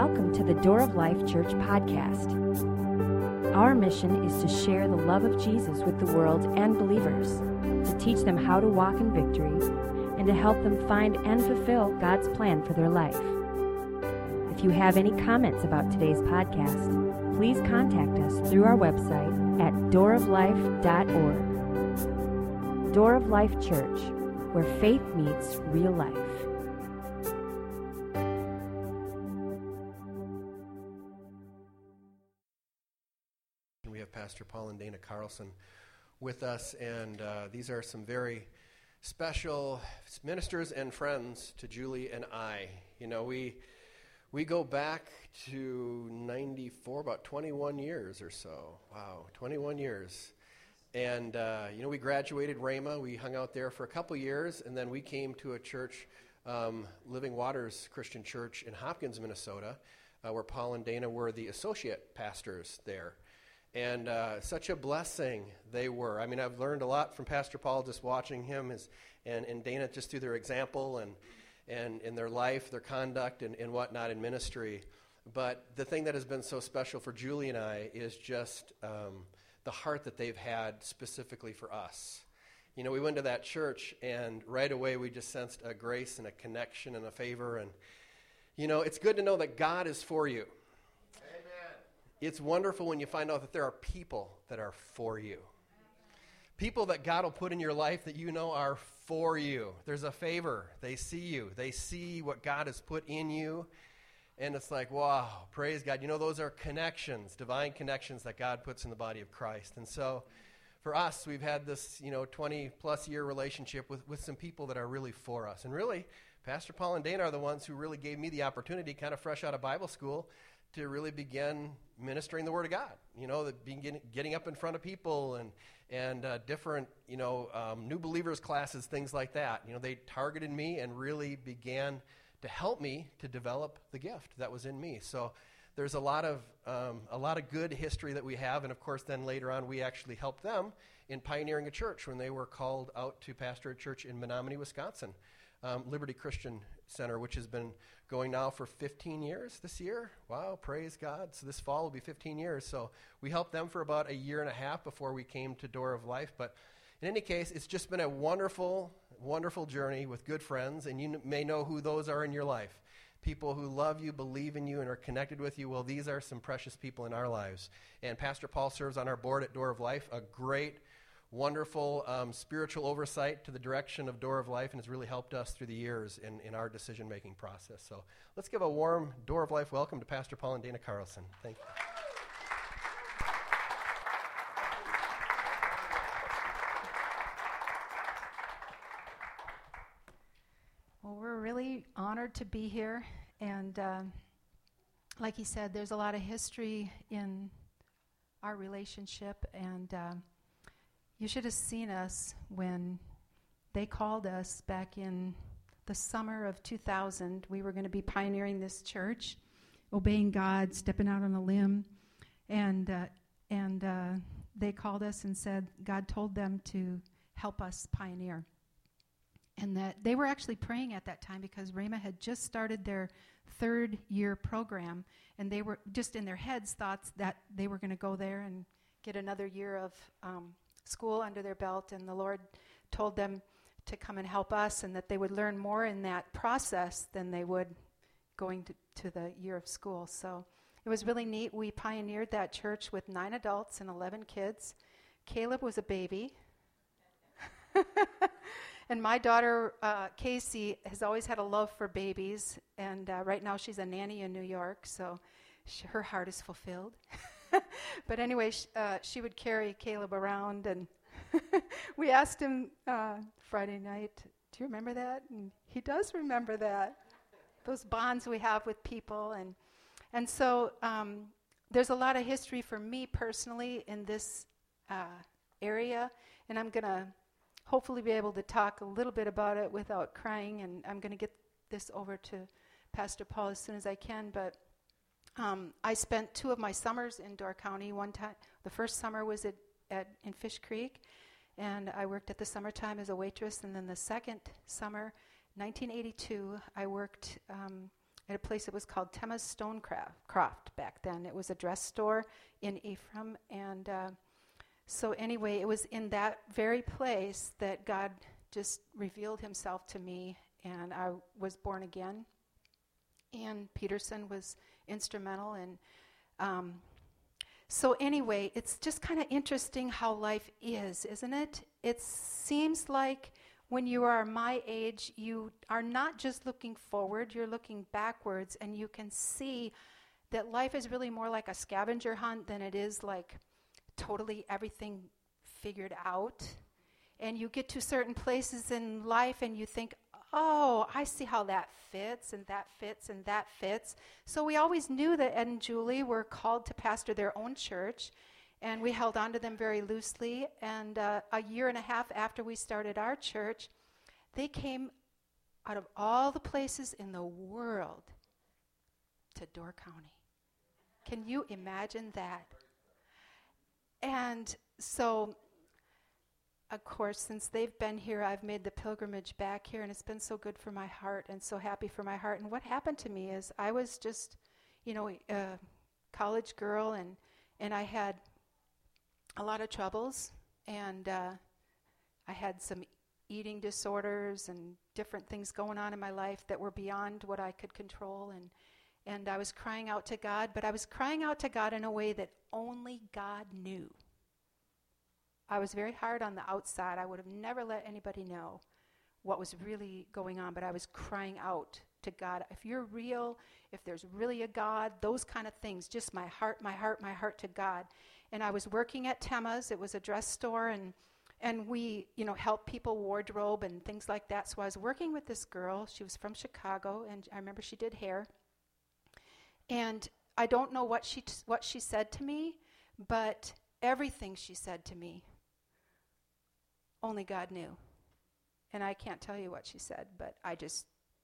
Welcome to the Door of Life Church podcast. Our mission is to share the love of Jesus with the world and believers, to teach them how to walk in victory, and to help them find and fulfill God's plan for their life. If you have any comments about today's podcast, please contact us through our website at dooroflife.org. Door of Life Church, where faith meets real life. We have Pastor Paul and Dana Carlson with us, and these are some very special ministers and friends to Julie and I. You know, we go back to 94, about 21 years or so. Wow, 21 years. And, we graduated Rhema. We hung out there for a couple years, and then we came to a church, Living Waters Christian Church in Hopkins, Minnesota, where Paul and Dana were the associate pastors there. And such a blessing they were. I mean, I've learned a lot from Pastor Paul just watching him and Dana just through their example and in their life, their conduct, and whatnot in ministry. But the thing that has been so special for Julie and I is just the heart that they've had specifically for us. You know, we went to that church, and right away we just sensed a grace and a connection and a favor. And, you know, it's good to know that God is for you. Amen. It's wonderful when you find out that there are people that are for you. People that God will put in your life that you know are for you. There's a favor. They see you. They see what God has put in you. And it's like, wow, praise God. You know, those are connections, divine connections that God puts in the body of Christ. And so for us, we've had this, 20-plus year relationship with some people that are really for us. And really, Pastor Paul and Dana are the ones who really gave me the opportunity, kind of fresh out of Bible school, to really begin ministering the Word of God. You know, getting up in front of people and different, new believers classes, things like that. You know, they targeted me and really began to help me to develop the gift that was in me. So there's a lot of good history that we have, and of course then later on we actually helped them in pioneering a church when they were called out to pastor a church in Menominee, Wisconsin, Liberty Christian Center, which has been going now for 15 years this year. Wow, praise God. So this fall will be 15 years. So we helped them for about a year and a half before we came to Door of Life. But in any case, it's just been a wonderful, wonderful journey with good friends, and you may know who those are in your life. People who love you, believe in you, and are connected with you. Well, these are some precious people in our lives. And Pastor Paul serves on our board at Door of Life, a great, wonderful spiritual oversight to the direction of Door of Life, and has really helped us through the years in our decision-making process. So let's give a warm Door of Life welcome to Pastor Paul and Dana Carlson. Thank you. Well, we're really honored to be here, and like he said, there's a lot of history in our relationship, and you should have seen us when they called us back in the summer of 2000. We were going to be pioneering this church, obeying God, stepping out on a limb, and they called us and said God told them to help us pioneer. And that they were actually praying at that time because Rhema had just started their third-year program, and they were just in their heads thoughts that they were going to go there and get another year of school under their belt, and the Lord told them to come and help us, and that they would learn more in that process than they would going to the year of school. So it was really neat. We pioneered that church with 9 adults and 11 kids. Caleb was a baby. And my daughter, Casey, has always had a love for babies, and right now she's a nanny in New York, so her heart is fulfilled. But anyway, she would carry Caleb around, and we asked him Friday night, do you remember that? And he does remember that, those bonds we have with people. And so there's a lot of history for me personally in this area, and I'm going to hopefully be able to talk a little bit about it without crying, and I'm going to get this over to Pastor Paul as soon as I can. But I spent 2 of my summers in Door County. One time, the first summer was in Fish Creek, and I worked at the summertime as a waitress. And then the second summer, 1982, I worked at a place that was called Tema's Stonecroft back then. It was a dress store in Ephraim. And so anyway, it was in that very place that God just revealed himself to me, and I was born again. And Peterson was instrumental. And so anyway, it's just kind of interesting how life is, isn't it? It seems like when you are my age, you are not just looking forward, you're looking backwards, and you can see that life is really more like a scavenger hunt than it is like totally everything figured out. And you get to certain places in life and you think, oh, I see how that fits, and that fits, and that fits. So we always knew that Ed and Julie were called to pastor their own church, and we held on to them very loosely. And a year and a half after we started our church, they came out of all the places in the world to Door County. Can you imagine that? And so, of course, since they've been here, I've made the pilgrimage back here, and it's been so good for my heart and so happy for my heart. And what happened to me is I was just, a college girl, and I had a lot of troubles, and I had some eating disorders and different things going on in my life that were beyond what I could control, and I was crying out to God, but I was crying out to God in a way that only God knew. I was very hard on the outside. I would have never let anybody know what was really going on, but I was crying out to God. If you're real, if there's really a God, those kind of things, just my heart to God. And I was working at Tema's. It was a dress store, and we, helped people wardrobe and things like that. So I was working with this girl. She was from Chicago, and I remember she did hair. And I don't know what she said to me, but everything she said to me, only God knew. And I can't tell you what she said, but I just,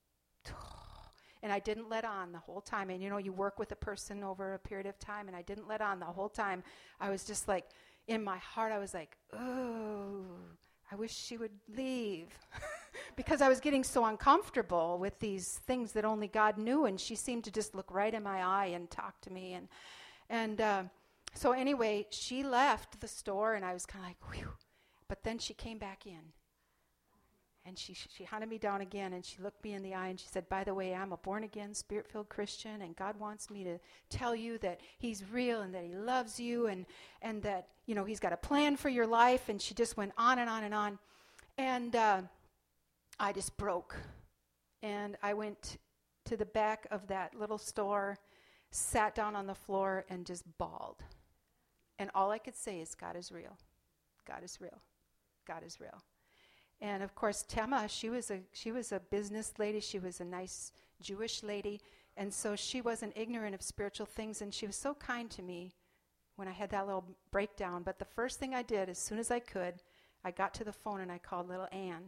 and I didn't let on the whole time. And you work with a person over a period of time, and I didn't let on the whole time. I was just like, in my heart, I was like, oh, I wish she would leave. Because I was getting so uncomfortable with these things that only God knew, and she seemed to just look right in my eye and talk to me. And so anyway, she left the store, and I was kind of like, whew. But then she came back in, and she hunted me down again, and she looked me in the eye, and she said, by the way, I'm a born-again, Spirit-filled Christian, and God wants me to tell you that he's real and that he loves you, and that, he's got a plan for your life. And she just went on and on and on. And I just broke. And I went to the back of that little store, sat down on the floor, and just bawled. And all I could say is, God is real. God is real. God is real. And of course, Tema, she was a business lady. She was a nice Jewish lady, and so she wasn't ignorant of spiritual things. And she was so kind to me when I had that little breakdown. But the first thing I did, as soon as I could, I got to the phone and I called little Ann,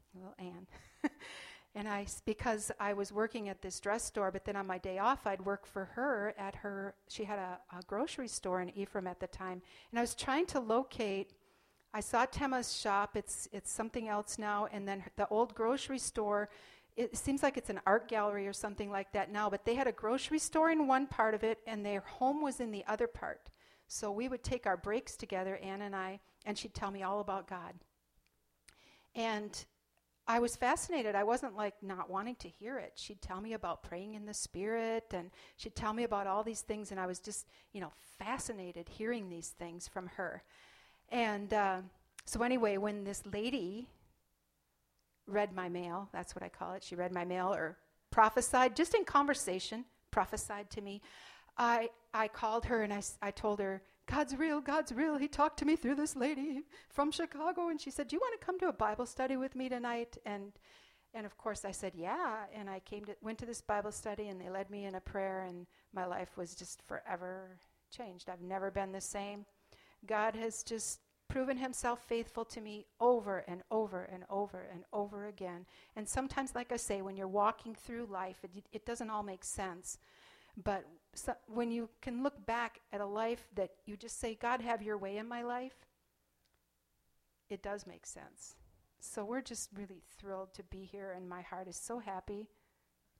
and because I was working at this dress store. But then on my day off, I'd work for her at her. She had a grocery store in Ephraim at the time, and I was trying to locate. I saw Tema's shop. It's something else now. And then the old grocery store, it seems like it's an art gallery or something like that now. But they had a grocery store in one part of it, and their home was in the other part. So we would take our breaks together, Ann and I, and she'd tell me all about God. And I was fascinated. I wasn't like not wanting to hear it. She'd tell me about praying in the Spirit, and she'd tell me about all these things, and I was just, fascinated hearing these things from her. And so anyway, when this lady read my mail, that's what I call it, she read my mail or prophesied, just in conversation, prophesied to me, I called her and I told her, God's real, God's real. He talked to me through this lady from Chicago, and she said, do you want to come to a Bible study with me tonight? And of course I said, yeah, and I went to this Bible study, and they led me in a prayer, and my life was just forever changed. I've never been the same. God has just proven himself faithful to me over and over and over and over again. And sometimes, like I say, when you're walking through life, it doesn't all make sense. But when you can look back at a life that you just say, God, have your way in my life, it does make sense. So we're just really thrilled to be here, and my heart is so happy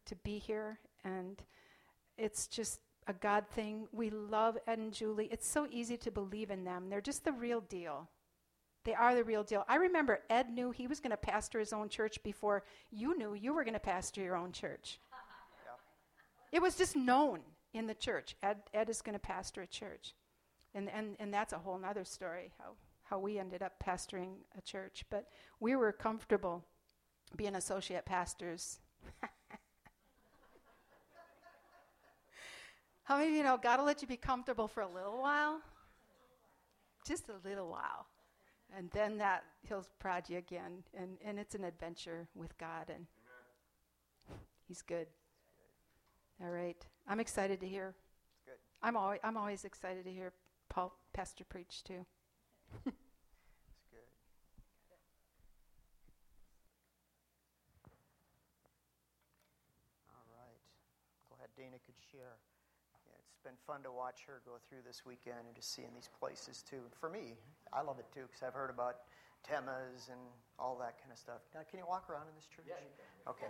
to be here, and it's just a God thing. We love Ed and Julie. It's so easy to believe in them. They're just the real deal. They are the real deal. I remember Ed knew he was going to pastor his own church before you knew you were going to pastor your own church. Yep. It was just known in the church. Ed is going to pastor a church. And that's a whole other story, how we ended up pastoring a church. But we were comfortable being associate pastors. How many of you know God will let you be comfortable for a little while? Just a little while. And then he'll prod you again. And it's an adventure with God. And he's good. All right. I'm excited to hear. Good. I'm always excited to hear Pastor preach too. That's good. All right. Glad Dana could share. Yeah, it's been fun to watch her go through this weekend and just seeing these places too. For me, I love it too because I've heard about Temas and all that kind of stuff. Now, can you walk around in this church? Yeah, you can. Okay.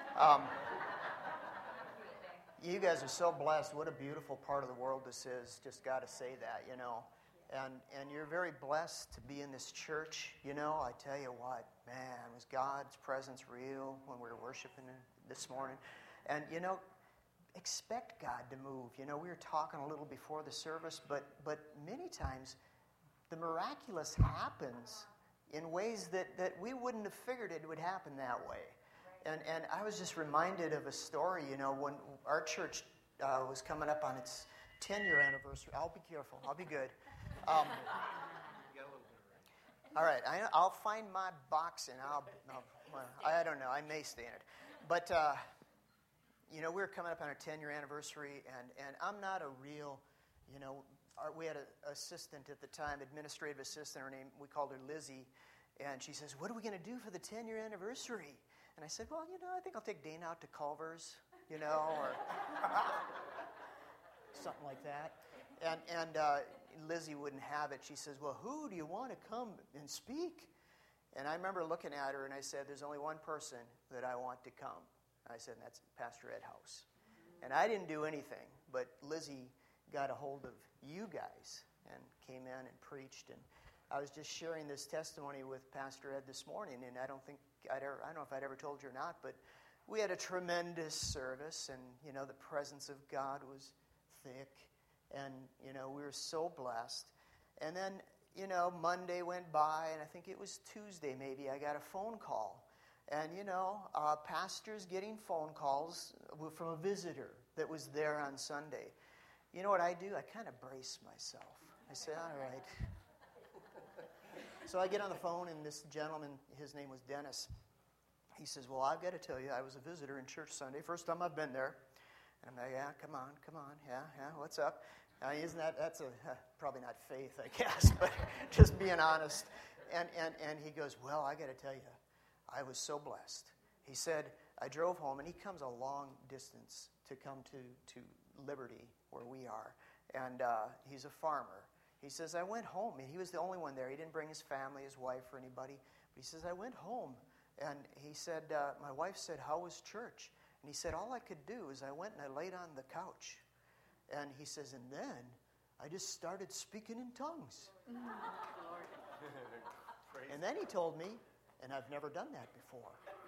You guys are so blessed. What a beautiful part of the world this is. Just got to say that, you know. And you're very blessed to be in this church. You know, I tell you what, man, was God's presence real when we were worshiping this morning? And, you know, expect God to move. You know, we were talking a little before the service, but many times the miraculous happens in ways that we wouldn't have figured it would happen that way. And I was just reminded of a story, you know, when our church was coming up on its 10-year anniversary. I'll be careful. I'll be good. All right. I'll find my box and I don't know. I may stay in it. But, you know, we were coming up on our 10-year anniversary, and I'm not a real, you know, we had an assistant at the time, administrative assistant. Her name, we called her Lizzie. And she says, what are we going to do for the 10-year anniversary? And I said, well, you know, I think I'll take Dana out to Culver's, you know, or something like that. And Lizzie wouldn't have it. She says, well, who do you want to come and speak? And I remember looking at her, and I said, there's only one person that I want to come. I said, and that's Pastor Ed House. And I didn't do anything, but Lizzie got a hold of you guys and came in and preached. And I was just sharing this testimony with Pastor Ed this morning, and I don't know if I'd ever told you or not, but we had a tremendous service, and, you know, the presence of God was thick, and, you know, we were so blessed. And then, you know, Monday went by, and I think it was Tuesday maybe, I got a phone call. And, you know, pastors getting phone calls from a visitor that was there on Sunday. You know what I do? I kind of brace myself. I say, all right. So I get on the phone, and this gentleman, his name was Dennis. He says, well, I've got to tell you, I was a visitor in church Sunday. First time I've been there. And I'm like, yeah, come on. Yeah, what's up? That's probably not faith, I guess, but just being honest. And he goes, well, I got to tell you, I was so blessed. He said, I drove home, and he comes a long distance to come to Liberty, where we are. And he's a farmer. He says, I went home, and he was the only one there. He didn't bring his family, his wife, or anybody. But he says, I went home, and he said, my wife said, how was church? And he said, all I could do is I went and I laid on the couch. And he says, and then I just started speaking in tongues. And then he told me, and I've never done that before.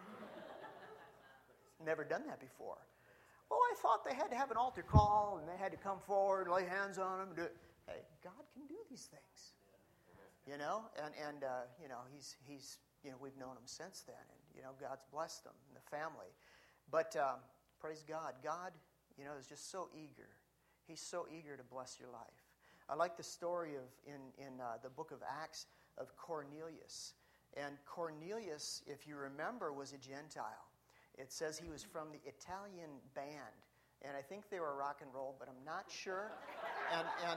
Never done that before. Well, I thought they had to have an altar call, and they had to come forward, lay hands on them, and do it. Hey, God can do these things, you know, and you know, he's you know, we've known him since then, and you know, God's blessed them and the family. But praise God, God, you know, is just so eager. He's so eager to bless your life. I like the story of in the book of Acts of Cornelius, and Cornelius, if you remember, was a Gentile. It says he was from the Italian band. And I think they were rock and roll, but I'm not sure. And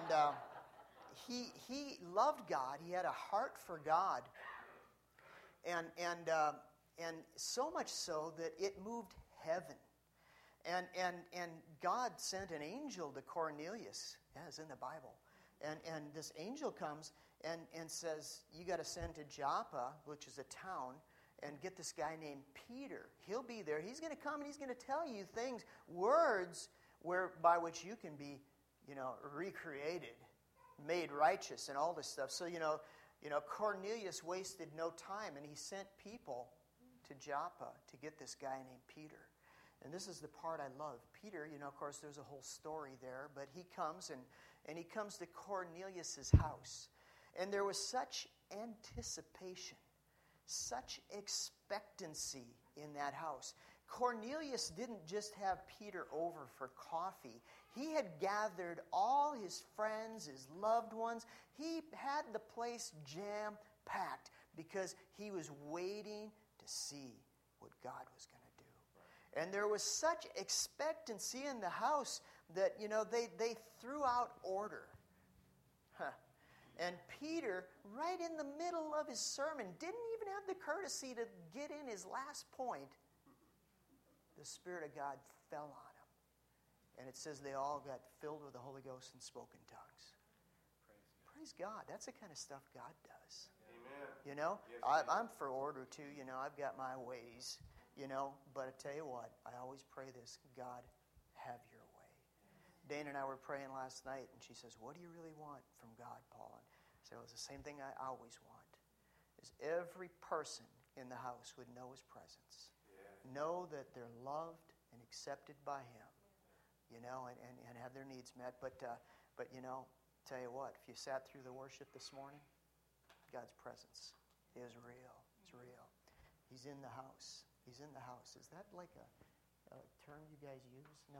he loved God. He had a heart for God, and so much so that it moved heaven. And God sent an angel to Cornelius. Yeah, it's in the Bible. And this angel comes and says, you got to send to Joppa, which is a town, and get this guy named Peter. He'll be there. He's going to come and he's going to tell you things, words by which you can be, recreated, made righteous, and all this stuff. So, Cornelius wasted no time, and he sent people to Joppa to get this guy named Peter. And this is the part I love. Peter, of course, there's a whole story there, but he comes and he comes to Cornelius' house. And there was such anticipation, such expectancy in that house. Cornelius didn't just have Peter over for coffee. He had gathered all his friends, his loved ones. He had the place jam-packed because he was waiting to see what God was going to do. And there was such expectancy in the house that, they threw out order. And Peter, right in the middle of his sermon, didn't even have the courtesy to get in his last point. The Spirit of God fell on him. And it says they all got filled with the Holy Ghost and spoke in tongues. Praise God. That's the kind of stuff God does. Amen. Yes, I'm for order too. I've got my ways. But I tell you what, I always pray this: God, have your way. Dana and I were praying last night, and she says, "What do you really want from God, Paul?" And I said, "Well, it's the same thing I always want: is every person in the house would know His presence, know that they're loved and accepted by Him, and have their needs met." But tell you what, if you sat through the worship this morning, God's presence is real. It's real. He's in the house. He's in the house. Is that like a term you guys use? No.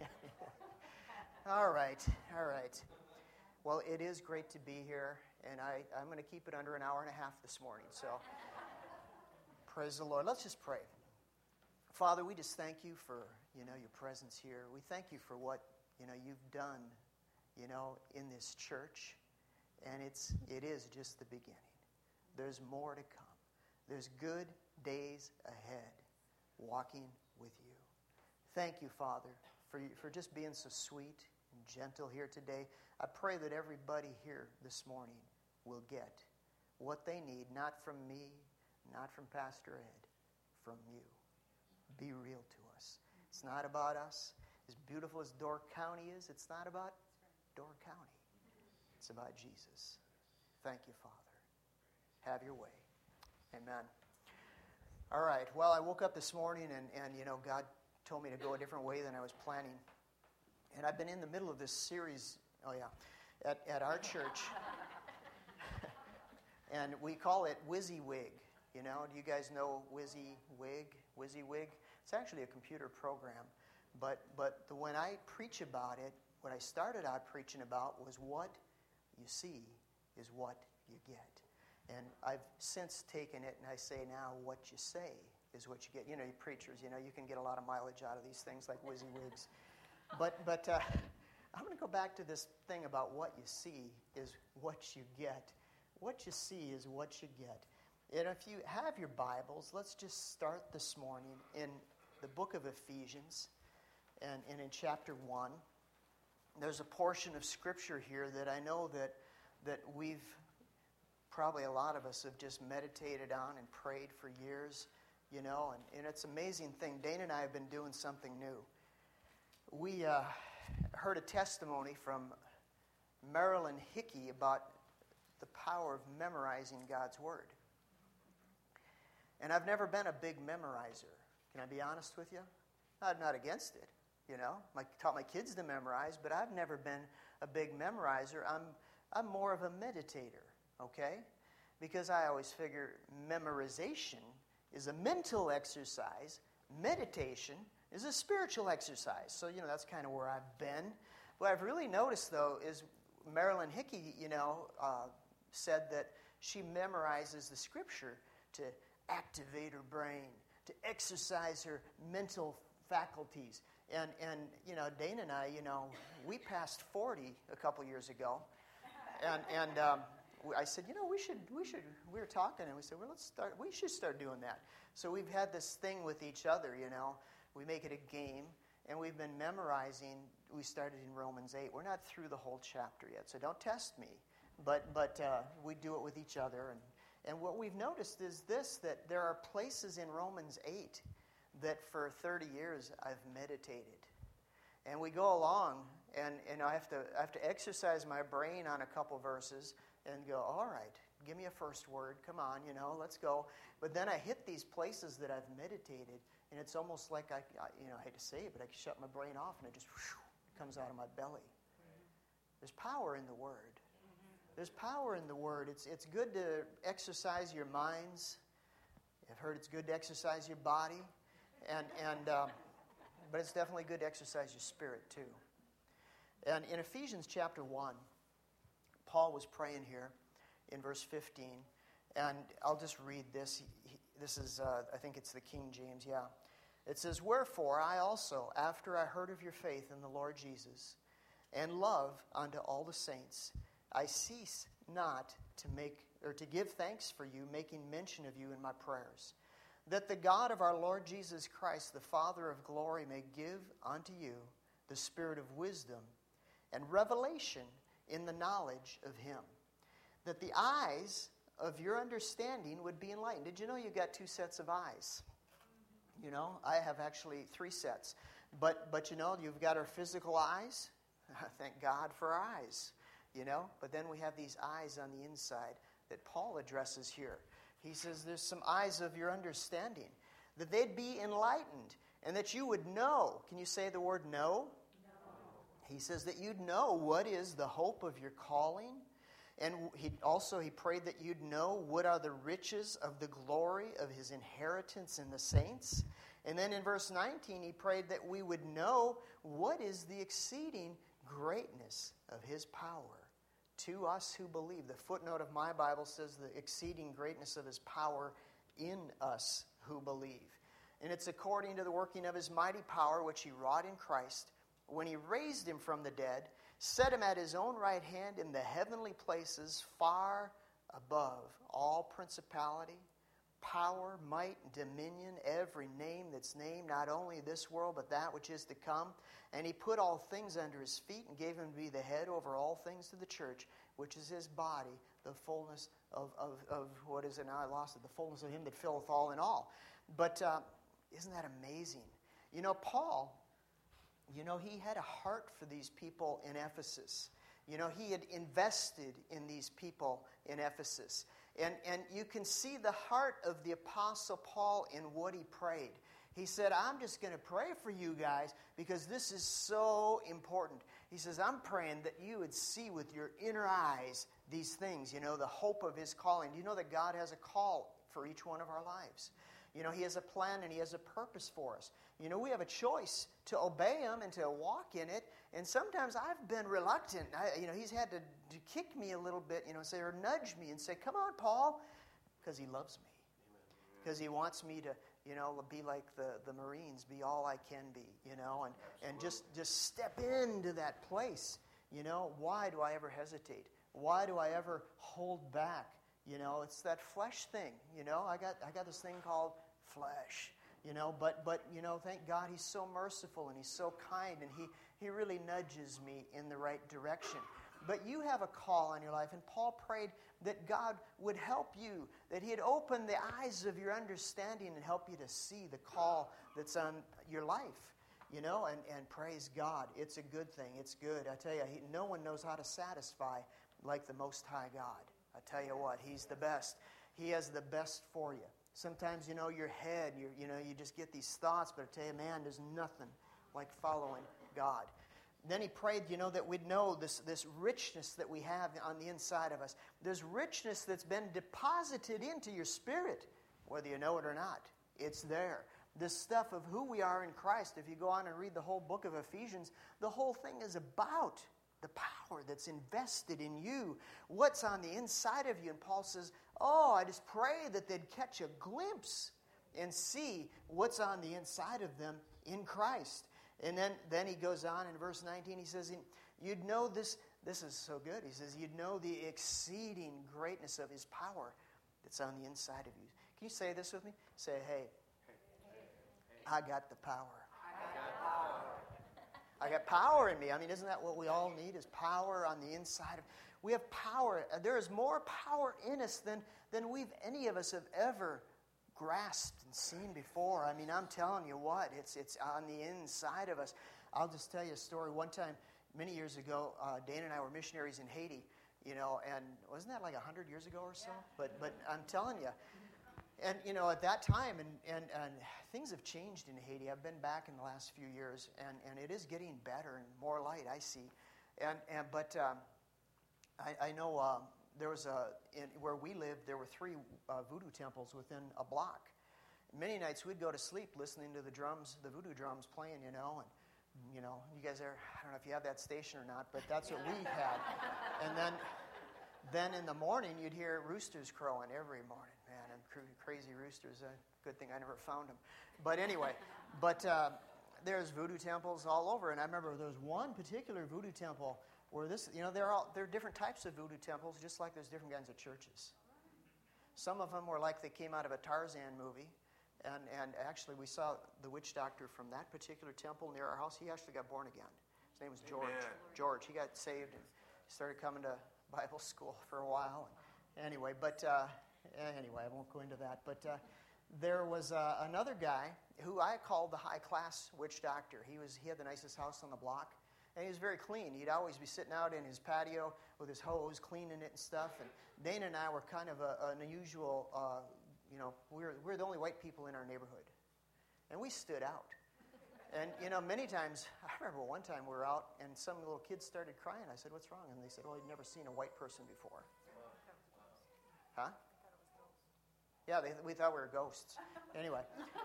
All right. Well, it is great to be here, and I'm going to keep it under an hour and a half this morning. So, praise the Lord. Let's just pray. Father, we just thank you for your presence here. We thank you for what you've done in this church, and it is just the beginning. There's more to come. There's good days ahead walking with you. Thank you, Father, for just being so sweet and gentle here today. I pray that everybody here this morning will get what they need, not from me, not from Pastor Ed, from you. Be real to us. It's not about us. As beautiful as Door County is, it's not about Door County. It's about Jesus. Thank you, Father. Have your way. Amen. All right. Well, I woke up this morning and God told me to go a different way than I was planning. And I've been in the middle of this series, at our church. And we call it WYSIWYG. Do you guys know WYSIWYG? WYSIWYG? It's actually a computer program. But when I preach about it, what I started out preaching about was what you see is what you get. And I've since taken it and I say now what you say is what you get. You preachers, you can get a lot of mileage out of these things like WYSIWYGs. But I'm going to go back to this thing about what you see is what you get. What you see is what you get. And if you have your Bibles, let's just start this morning in the book of Ephesians and in chapter 1. There's a portion of Scripture here that I know that we've probably a lot of us have just meditated on and prayed for years, and it's an amazing thing. Dana and I have been doing something new. We heard a testimony from Marilyn Hickey about the power of memorizing God's Word. And I've never been a big memorizer. Can I be honest with you? I'm not against it, I taught my kids to memorize, but I've never been a big memorizer. I'm more of a meditator. Okay? Because I always figure memorization is a mental exercise. Meditation is a spiritual exercise. So, that's kind of where I've been. What I've really noticed, though, is Marilyn Hickey, said that she memorizes the Scripture to activate her brain, to exercise her mental faculties. And Dana and I, we passed 40 a couple years ago. And I said, we were talking, and we said, well, we should start doing that. So we've had this thing with each other, we make it a game, and we've been memorizing. We started in Romans 8. We're not through the whole chapter yet, so don't test me. But we do it with each other, And what we've noticed is this, that there are places in Romans 8 that for 30 years I've meditated. And we go along, and I have to exercise my brain on a couple verses and go, all right, give me a first word, come on, let's go. But then I hit these places that I've meditated, and it's almost like I hate to say it, but I can shut my brain off, and it just comes out of my belly. There's power in the Word. There's power in the Word. It's good to exercise your minds. I've heard it's good to exercise your body, but it's definitely good to exercise your spirit too. And in Ephesians chapter 1, Paul was praying here in verse 15, and I'll just read this. This is, I think it's the King James, yeah. It says, "Wherefore I also, after I heard of your faith in the Lord Jesus, and love unto all the saints, I cease not to give thanks for you, making mention of you in my prayers, that the God of our Lord Jesus Christ, the Father of glory, may give unto you the spirit of wisdom and revelation in the knowledge of him, that the eyes of your understanding would be enlightened." Did you know you got 2 sets of eyes? I have actually 3 sets. But you've got our physical eyes. Thank God for our eyes. But then we have these eyes on the inside that Paul addresses here. He says there's some eyes of your understanding, that they'd be enlightened, and that you would know. Can you say the word know? No. He says that you'd know what is the hope of your calling. And he prayed that you'd know what are the riches of the glory of his inheritance in the saints. And then in verse 19, he prayed that we would know what is the exceeding greatness of his power to us who believe. The footnote of my Bible says the exceeding greatness of his power in us who believe. And it's according to the working of his mighty power, which he wrought in Christ, when he raised him from the dead, set him at his own right hand in the heavenly places, far above all principality, power, might, dominion, every name that's named, not only this world, but that which is to come. And he put all things under his feet and gave him to be the head over all things to the church, which is his body, the fullness of what is it now? I lost it. The fullness of him that filleth all in all. But isn't that amazing? Paul, he had a heart for these people in Ephesus. He had invested in these people in Ephesus. And you can see the heart of the Apostle Paul in what he prayed. He said, I'm just going to pray for you guys because this is so important. He says, I'm praying that you would see with your inner eyes these things, the hope of his calling. Do you know that God has a call for each one of our lives? He has a plan and he has a purpose for us. We have a choice to obey him and to walk in it. And sometimes I've been reluctant. He's had to kick me a little bit, or nudge me and say, come on, Paul, because he loves me. Because he wants me to, be like the Marines, be all I can be, and just step into that place. Why do I ever hesitate? Why do I ever hold back? It's that flesh thing. I got this thing called flesh. But thank God he's so merciful and he's so kind, and he really nudges me in the right direction. But you have a call on your life, and Paul prayed that God would help you, that he'd open the eyes of your understanding and help you to see the call that's on your life. And praise God. It's a good thing. It's good. I tell you, no one knows how to satisfy like the Most High God. I tell you what, he's the best. He has the best for you. Sometimes, your head, you just get these thoughts, but I tell you, man, there's nothing like following God. Then he prayed, that we'd know this richness that we have on the inside of us. There's richness that's been deposited into your spirit, whether you know it or not. It's there. This stuff of who we are in Christ, if you go on and read the whole book of Ephesians, the whole thing is about the power that's invested in you, what's on the inside of you. And Paul says, I just pray that they'd catch a glimpse and see what's on the inside of them in Christ. And then he goes on in verse 19, he says, you'd know this is so good. He says, you'd know the exceeding greatness of his power that's on the inside of you. Can you say this with me? Say, hey, I got the power. I got power in me. I mean, isn't that what we all need, is power on the inside of... We have power. There is more power in us than any of us have ever grasped and seen before. I mean, I'm telling you what, it's on the inside of us. I'll just tell you a story. One time, many years ago, Dana and I were missionaries in Haiti, and wasn't that like 100 years ago or so? Yeah. But I'm telling you, and at that time, and things have changed in Haiti. I've been back in the last few years, and it is getting better and more light, I see. But I know there was where we lived, there were 3 voodoo temples within a block. Many nights we'd go to sleep listening to the drums, the voodoo drums playing, and you guys are, I don't know if you have that station or not, but that's what we had. And then in the morning you'd hear roosters crowing every morning. Man, and crazy roosters. Good thing I never found them. But anyway, there's voodoo temples all over, and I remember there was one particular voodoo temple where there are different types of voodoo temples, just like there's different kinds of churches. Some of them were like they came out of a Tarzan movie, and actually we saw the witch doctor from that particular temple near our house. He actually got born again. His name was George. Amen. George. He got saved and started coming to Bible school for a while. Anyway, I won't go into that. But there was another guy who I called the high-class witch doctor. He had the nicest house on the block. And he was very clean. He'd always be sitting out in his patio with his hose, cleaning it and stuff. And Dana and I were kind of an unusual, we were the only white people in our neighborhood. And we stood out. And, many times, I remember one time we were out and some little kids started crying. I said, "What's wrong?" And they said, "Oh, I'd never seen a white person before." Huh? Yeah, we thought we were ghosts. Anyway.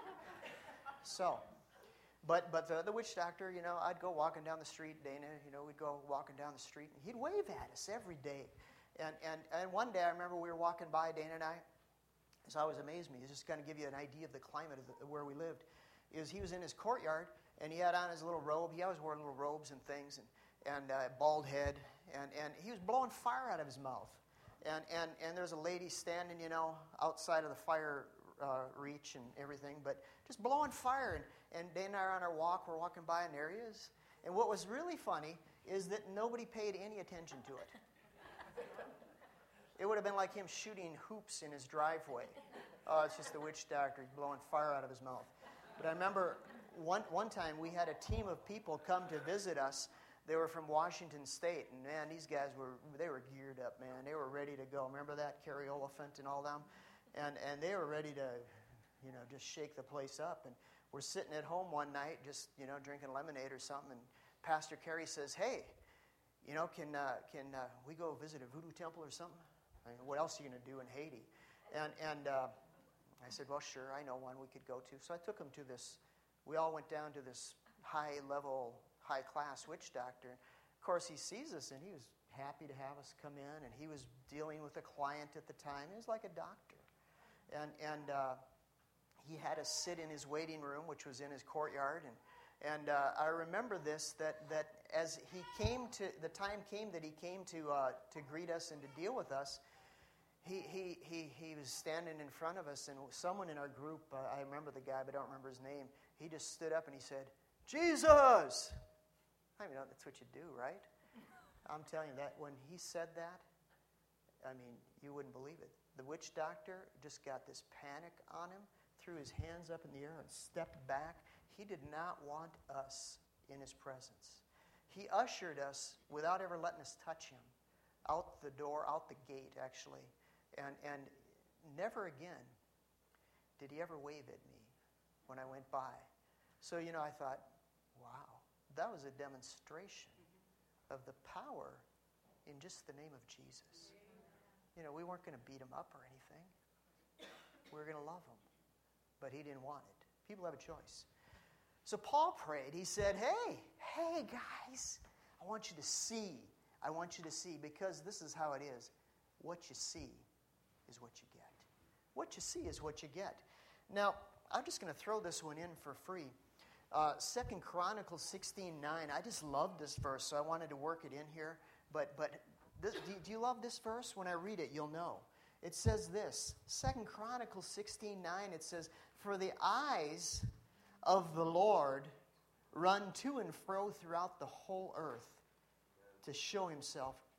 So... But the witch doctor, I'd go walking down the street, Dana, we'd go walking down the street, and he'd wave at us every day. And one day I remember we were walking by, Dana and I, this always amazed me. It's just going to give you an idea of the climate of where we lived. He was in his courtyard, and he had on his little robe. He always wore little robes and things, and bald head, and he was blowing fire out of his mouth. And there was a lady standing, outside of the fire reach and everything, but just blowing fire. And Dana and I are on our walk. We're walking by, and there he is. And what was really funny is that nobody paid any attention to it. It would have been like him shooting hoops in his driveway. Oh, it's just the witch doctor. He's blowing fire out of his mouth. But I remember one time we had a team of people come to visit us. They were from Washington State, and man, these guys were geared up, man. They were ready to go. Remember that, Carrie Oliphant and all them? And they were ready to, just shake the place up. And we're sitting at home one night, just, drinking lemonade or something, and Pastor Carey says, "Hey, can we go visit a voodoo temple or something? I mean, what else are you going to do in Haiti?" And I said, "Well, sure, I know one we could go to." So I took him to this. We all went down to this high-level, high-class witch doctor. Of course, he sees us, and he was happy to have us come in, and he was dealing with a client at the time. He was like a doctor. And he had us sit in his waiting room, which was in his courtyard, and I remember this, that as the time came that he came to greet us and to deal with us, he was standing in front of us, and someone in our group, I remember the guy, but I don't remember his name, he just stood up and he said, "Jesus!" I mean, that's what you do, right? I'm telling you that when he said that, I mean, you wouldn't believe it. The witch doctor just got this panic on him, threw his hands up in the air and stepped back. He did not want us in his presence. He ushered us, without ever letting us touch him, out the door, out the gate, actually. And never again did he ever wave at me when I went by. So, I thought, wow, that was a demonstration of the power in just the name of Jesus. We weren't going to beat him up or anything. We were going to love him. But he didn't want it. People have a choice. So Paul prayed. He said, hey, guys, I want you to see. I want you to see, because this is how it is. What you see is what you get. What you see is what you get. Now, I'm just going to throw this one in for free. 2 Chronicles 16:9. I just love this verse, so I wanted to work it in here. But do you love this verse? When I read it, you'll know. It says this, 2 Chronicles 16:9, it says, "For the eyes of the Lord run to and fro throughout the whole earth to show himself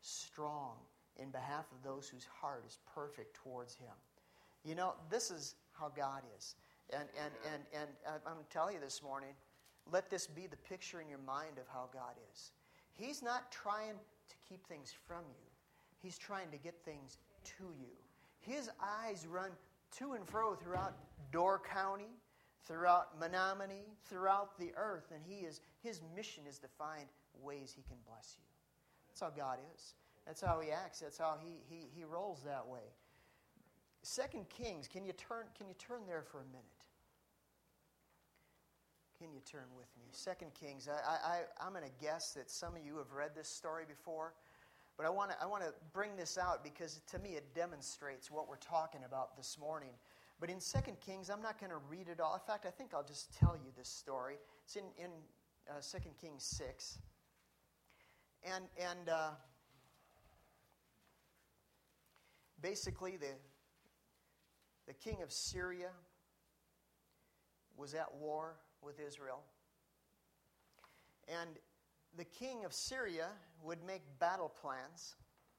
strong in behalf of those whose heart is perfect towards Him. You know, this is how God is. And I'm going to tell you this morning, let this be the picture in your mind of how God is. He's not trying to keep things from you. He's trying to get things to you. His eyes run to and fro throughout Door County, throughout Menominee, throughout the earth, and his mission is to find ways He can bless you. That's how God is. That's how He acts. That's how He rolls that way. 2 Kings, can you turn there for a minute? Can you turn with me? 2 Kings. I'm going to guess that some of you have read this story before, but I want to bring this out because to me it demonstrates what we're talking about this morning. But in 2 Kings, I'm not going to read it all. In fact, I think I'll just tell you this story. It's in 2 Kings 6. And basically the king of Syria was at war with Israel. And the king of Syria would make battle plans,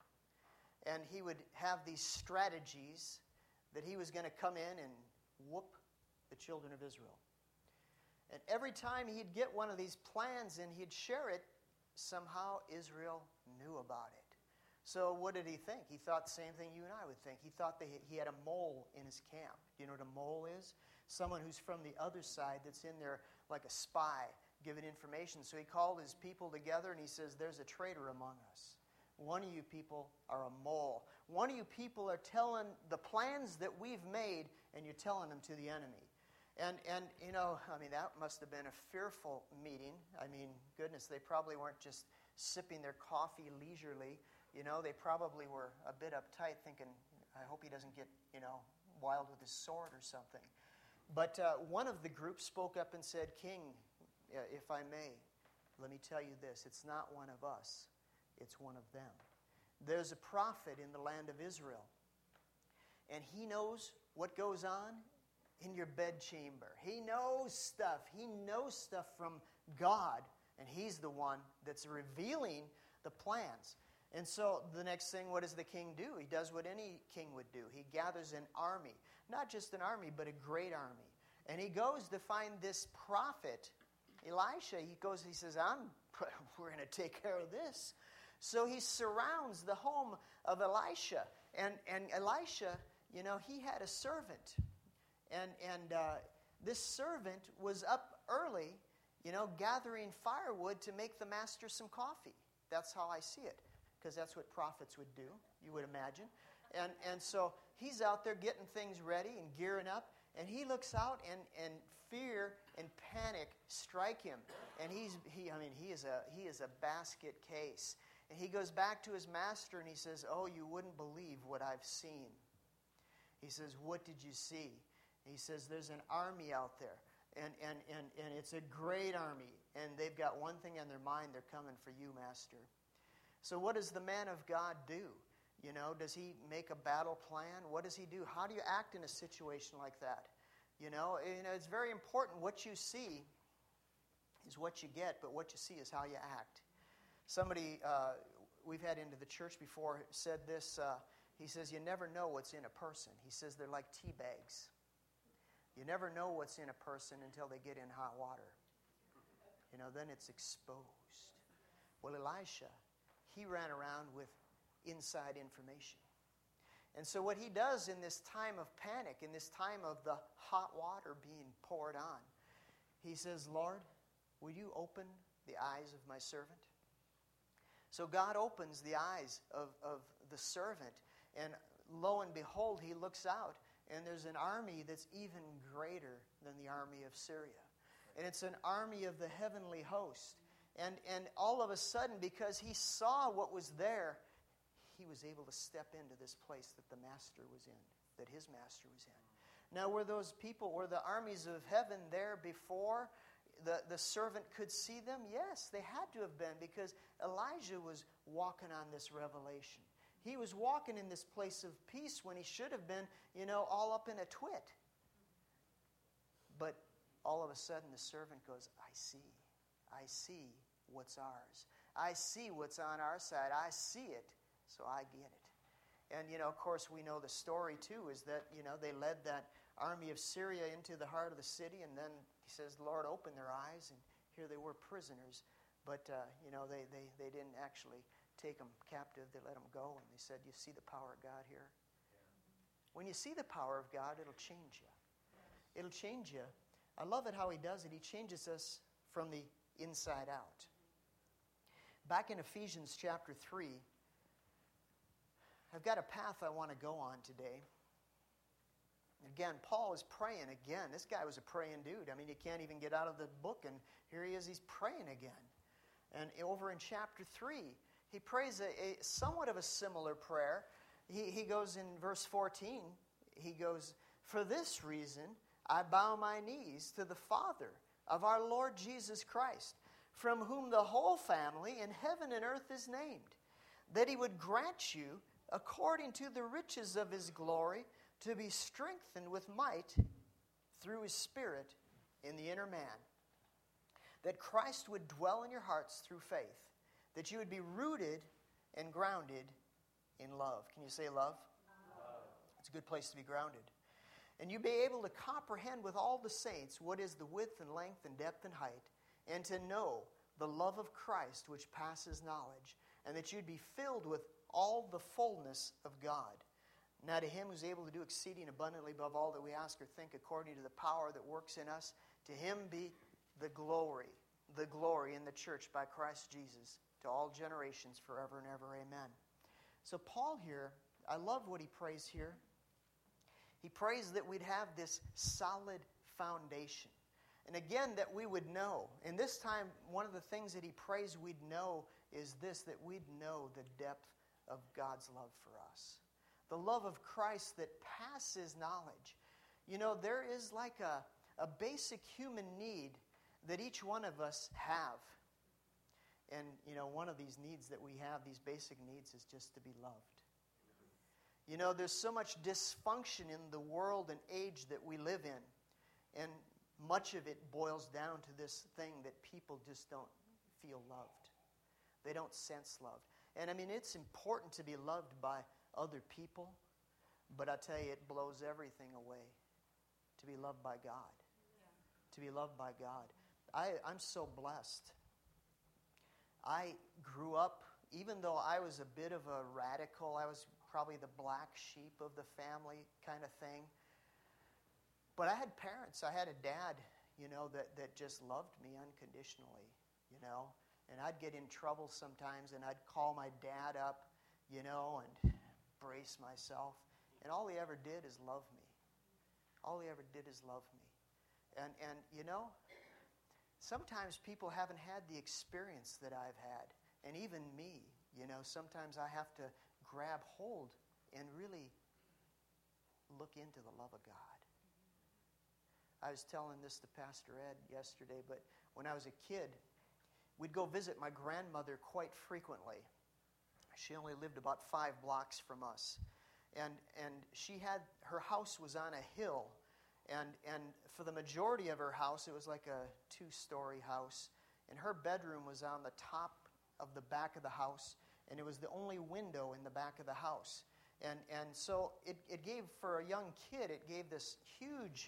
and he would have these strategies that he was going to come in and whoop the children of Israel. And every time he'd get one of these plans and he'd share it, somehow Israel knew about it. So what did he think? He thought the same thing you and I would think. He thought that he had a mole in his camp. Do you know what a mole is? Someone who's from the other side that's in there like a spy giving information. So he called his people together and he says, there's a traitor among us. One of you people are a mole. One of you people are telling the plans that we've made, and you're telling them to the enemy. And you know, I mean, that must have been a fearful meeting. I mean, goodness, they probably weren't just sipping their coffee leisurely. You know, they probably were a bit uptight, thinking, I hope he doesn't get, wild with his sword or something. But one of the group spoke up and said, King, if I may, let me tell you this. It's not one of us. It's one of them. There's a prophet in the land of Israel, and he knows what goes on in your bedchamber. He knows stuff. He knows stuff from God, and he's the one that's revealing the plans. And so the next thing, what does the king do? He does what any king would do. He gathers an army. Not just an army, but a great army. And he goes to find this prophet, Elisha. He says, we're going to take care of this. So he surrounds the home of Elisha. And Elisha, he had a servant. And this servant was up early, gathering firewood to make the master some coffee. That's how I see it, because that's what prophets would do, you would imagine. And so he's out there getting things ready and gearing up, and he looks out and fear and panic strike him. And he is a basket case. And he goes back to his master and he says, oh, you wouldn't believe what I've seen. He says, what did you see? He says, there's an army out there, and it's a great army, and they've got one thing on their mind, they're coming for you, master. So what does the man of God do? Does he make a battle plan? What does he do? How do you act in a situation like that? It's very important. What you see is what you get, but what you see is how you act. Somebody we've had into the church before said this. He says, you never know what's in a person. He says they're like tea bags. You never know what's in a person until they get in hot water. Then it's exposed. Well, Elisha, he ran around with inside information. And so what he does in this time of panic, in this time of the hot water being poured on, he says, Lord, will you open the eyes of my servant? So God opens the eyes of the servant, and lo and behold, he looks out, and there's an army that's even greater than the army of Syria. And it's an army of the heavenly host. And all of a sudden, because he saw what was there, he was able to step into this place that the master was in, that his master was in. Now, were the armies of heaven there before the servant could see them? Yes, they had to have been, because Elijah was walking on this revelation. He was walking in this place of peace when he should have been, all up in a twit. But all of a sudden, the servant goes, I see what's ours. I see what's on our side. I see it, so I get it. And, of course, we know the story, too, is that, they led that army of Syria into the heart of the city, and then he says, the Lord opened their eyes, and here they were prisoners. But, they didn't actually take them captive. They let them go, and they said, you see the power of God here? When you see the power of God, it'll change you. It'll change you. I love it how he does it. He changes us from the inside out. Back in Ephesians chapter 3, I've got a path I want to go on today. Again, Paul is praying again. This guy was a praying dude. I mean, you can't even get out of the book, and here he is, he's praying again. And over in chapter 3, he prays a somewhat of a similar prayer. He goes in verse 14, he goes, for this reason I bow my knees to the Father of our Lord Jesus Christ, from whom the whole family in heaven and earth is named, that he would grant you, according to the riches of his glory, to be strengthened with might through his Spirit in the inner man, that Christ would dwell in your hearts through faith, that you would be rooted and grounded in love. Can you say love? Love. It's a good place to be grounded. And you be able to comprehend with all the saints what is the width and length and depth and height, and to know the love of Christ which passes knowledge, and that you'd be filled with all the fullness of God. Now to him who's able to do exceeding abundantly above all that we ask or think, according to the power that works in us, to him be the glory in the church by Christ Jesus, to all generations forever and ever. Amen. So Paul here, I love what he prays here. He prays that we'd have this solid foundation. And again, that we would know. And this time, one of the things that he prays we'd know is this, that we'd know the depth of God's love for us. The love of Christ that passes knowledge. There is like a basic human need that each one of us have. And, one of these needs that we have, these basic needs, is just to be loved. There's so much dysfunction in the world and age that we live in. And much of it boils down to this thing that people just don't feel loved. They don't sense love. And it's important to be loved by other people, but I tell you, it blows everything away to be loved by God. Yeah. To be loved by God. I'm so blessed. I grew up, even though I was a bit of a radical, I was probably the black sheep of the family kind of thing. But I had parents. I had a dad, that just loved me unconditionally, And I'd get in trouble sometimes, and I'd call my dad up, and brace myself. And all he ever did is love me. All he ever did is love me. And sometimes people haven't had the experience that I've had. And even me, sometimes I have to grab hold and really look into the love of God. I was telling this to Pastor Ed yesterday, but when I was a kid, we'd go visit my grandmother quite frequently. She only lived about 5 blocks from us. And her house was on a hill. And for the majority of her house, it was like a 2-story house. And her bedroom was on the top of the back of the house. And it was the only window in the back of the house. And so it gave, for a young kid, it gave this huge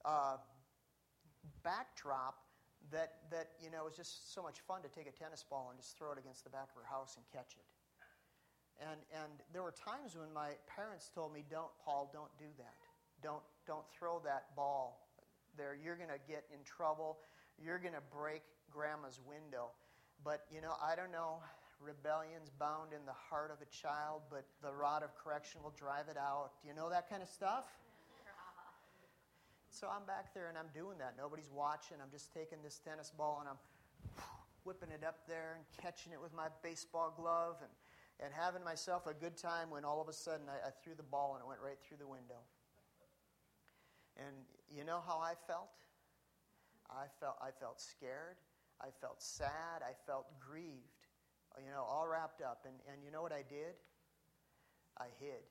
backdrop that was just so much fun to take a tennis ball and just throw it against the back of her house and catch it. And there were times when my parents told me, Paul, don't do that. Don't throw that ball there. You're going to get in trouble. You're going to break Grandma's window. But, I don't know. Rebellion's bound in the heart of a child, but the rod of correction will drive it out. Do you know that kind of stuff? So I'm back there and I'm doing that. Nobody's watching. I'm just taking this tennis ball and I'm whipping it up there and catching it with my baseball glove and having myself a good time when all of a sudden I threw the ball and it went right through the window. And you know how I felt? I felt scared. I felt sad. I felt grieved. All wrapped up. And you know what I did? I hid.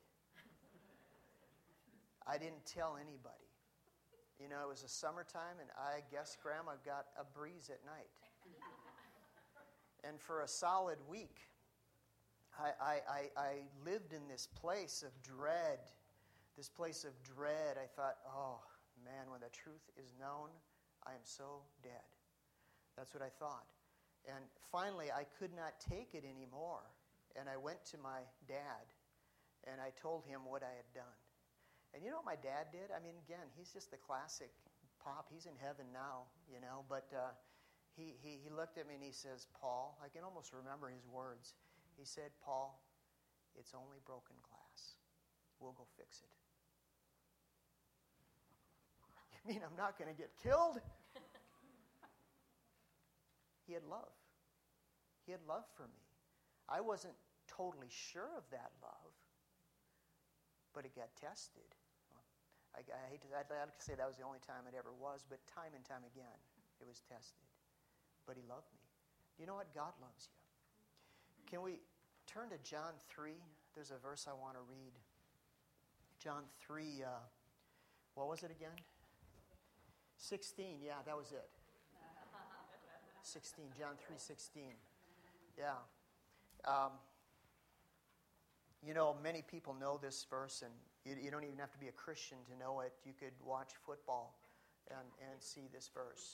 I didn't tell anybody. It was the summertime, and I guess Grandma got a breeze at night. And for a solid week, I lived in this place of dread. This place of dread. I thought, oh, man, when the truth is known, I am so dead. That's what I thought. And finally, I could not take it anymore. And I went to my dad, and I told him what I had done. And you know what my dad did? I mean, again, he's just the classic pop. He's in heaven now, you know. But he looked at me and he says, Paul, I can almost remember his words. He said, Paul, it's only broken glass. We'll go fix it. You mean I'm not going to get killed? He had love. He had love for me. I wasn't totally sure of that love, but it got tested. I'd like to say that was the only time it ever was, but time and time again, it was tested. But he loved me. You know what? God loves you. Can we turn to John 3? There's a verse I want to read. John 3, what was it again? 16, yeah, that was it. 16, John 3:16. Yeah. You know, many people know this verse, and you don't even have to be a Christian to know it. You could watch football and see this verse.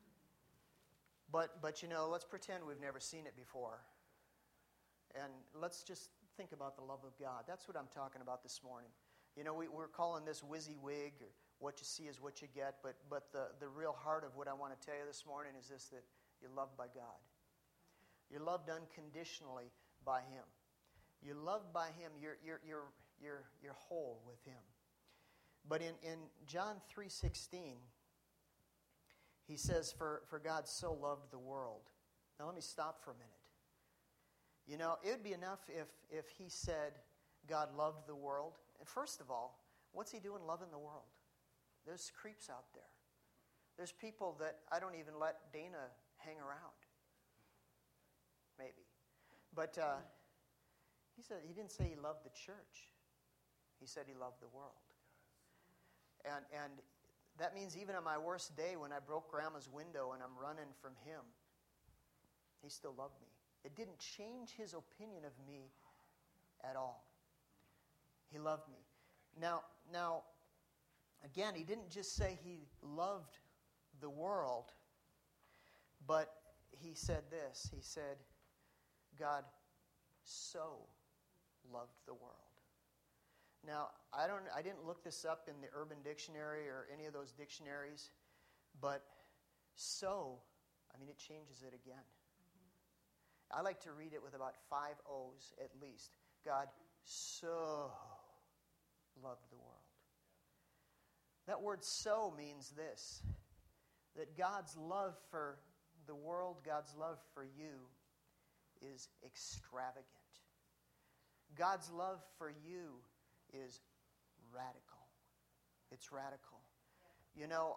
But you know, let's pretend we've never seen it before. And let's just think about the love of God. That's what I'm talking about this morning. You know, we're calling this WYSIWYG, or what you see is what you get, but the real heart of what I want to tell you this morning is this, that you're loved by God. You're loved unconditionally by Him. You're loved by Him. You're whole with Him. But in John 3:16, He says, for God so loved the world. Now let me stop for a minute. You know, it would be enough if He said God loved the world. And first of all, what's He doing loving the world? There's creeps out there. There's people that I don't even let Dana hang around. Maybe. But He didn't say He loved the church. He said He loved the world. And that means even on my worst day when I broke Grandma's window and I'm running from Him, He still loved me. It didn't change His opinion of me at all. He loved me. Now, again, He didn't just say He loved the world, but He said this. He said, God so loved the world. Now, I didn't look this up in the Urban Dictionary or any of those dictionaries, but so, it changes it again. I like to read it with about 5 O's at least. God so loved the world. That word so means this, that God's love for the world, God's love for you is extravagant. God's love for you is radical. It's radical. You know,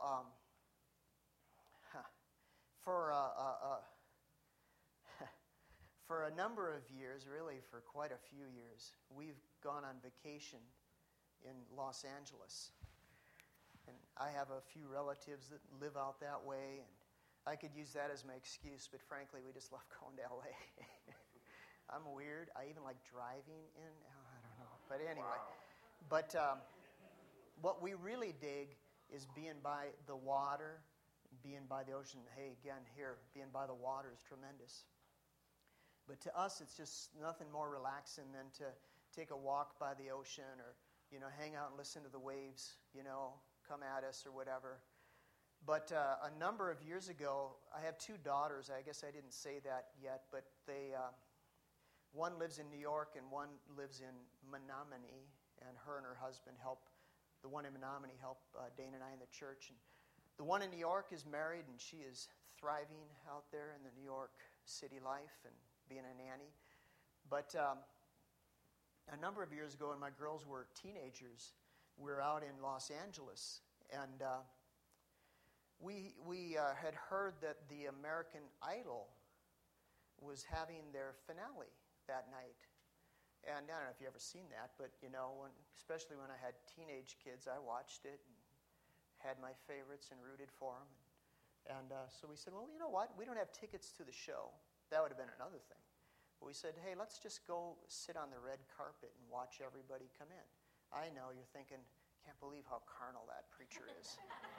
for a number of years, really for quite a few years, we've gone on vacation in Los Angeles. And I have a few relatives that live out that way, and I could use that as my excuse, but frankly, we just love going to L.A. I'm weird. I even like driving in. I don't know. But anyway. But what we really dig is being by the water, being by the ocean. Hey, again, here, being by the water is tremendous. But to us, it's just nothing more relaxing than to take a walk by the ocean or, hang out and listen to the waves, come at us or whatever. But a number of years ago, I have 2 daughters. I guess I didn't say that yet, but one lives in New York and one lives in Menominee, and her husband help, the one in Menominee help Dana and I in the church. And the one in New York is married, and she is thriving out there in the New York city life and being a nanny. But a number of years ago, when my girls were teenagers, we were out in Los Angeles, and we had heard that the American Idol was having their finale that night. And I don't know if you've ever seen that, but, especially when I had teenage kids, I watched it and had my favorites and rooted for them. And so we said, well, you know what? We don't have tickets to the show. That would have been another thing. But we said, hey, let's just go sit on the red carpet and watch everybody come in. I know you're thinking, can't believe how carnal that preacher is.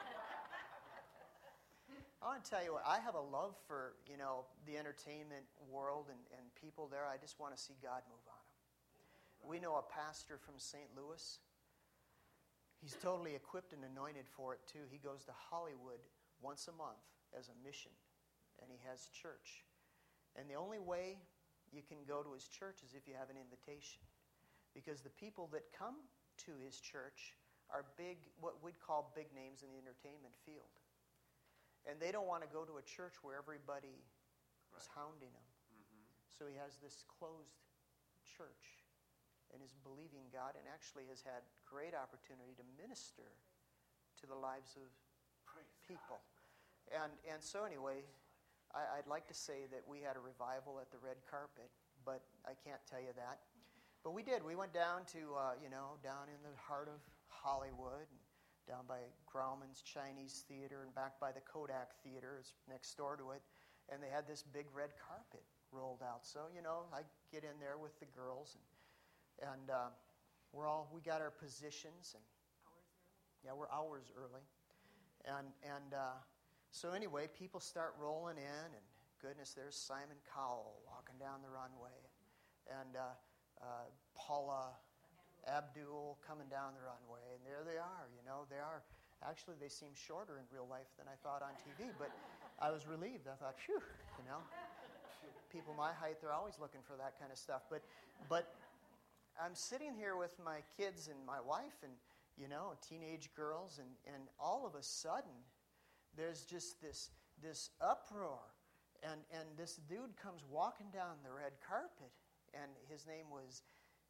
I want to tell you what, I have a love for, the entertainment world and people there. I just want to see God move on them. We know a pastor from St. Louis. He's totally equipped and anointed for it, too. He goes to Hollywood once a month as a mission, and he has church. And the only way you can go to his church is if you have an invitation. Because the people that come to his church are big, what we'd call big names in the entertainment field. And they don't want to go to a church where everybody is hounding them. Mm-hmm. So he has this closed church and is believing God and actually has had great opportunity to minister to the lives of people. And so anyway, I'd like to say that we had a revival at the red carpet, but I can't tell you that. But we did. We went down to, down in the heart of Hollywood, and down by Grauman's Chinese Theater and back by the Kodak Theater. It's next door to it. And they had this big red carpet rolled out. So, I get in there with the girls, and we got our positions. And yeah, we're hours early. And so anyway, people start rolling in, and goodness, there's Simon Cowell walking down the runway. And Paula Abdul coming down the runway, and there they are, they are. Actually, they seem shorter in real life than I thought on TV, but I was relieved. I thought, phew, people my height, they're always looking for that kind of stuff. But I'm sitting here with my kids and my wife and, teenage girls, and all of a sudden, there's just this uproar, and this dude comes walking down the red carpet, and his name was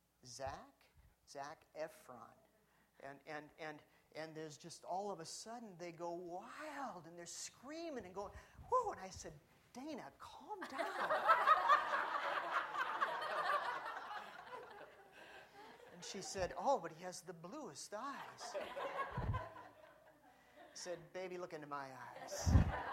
Zac Efron. And there's just all of a sudden they go wild and they're screaming and going, whoa, and I said, Dana, calm down. And she said, oh, but he has the bluest eyes. I said, baby, look into my eyes.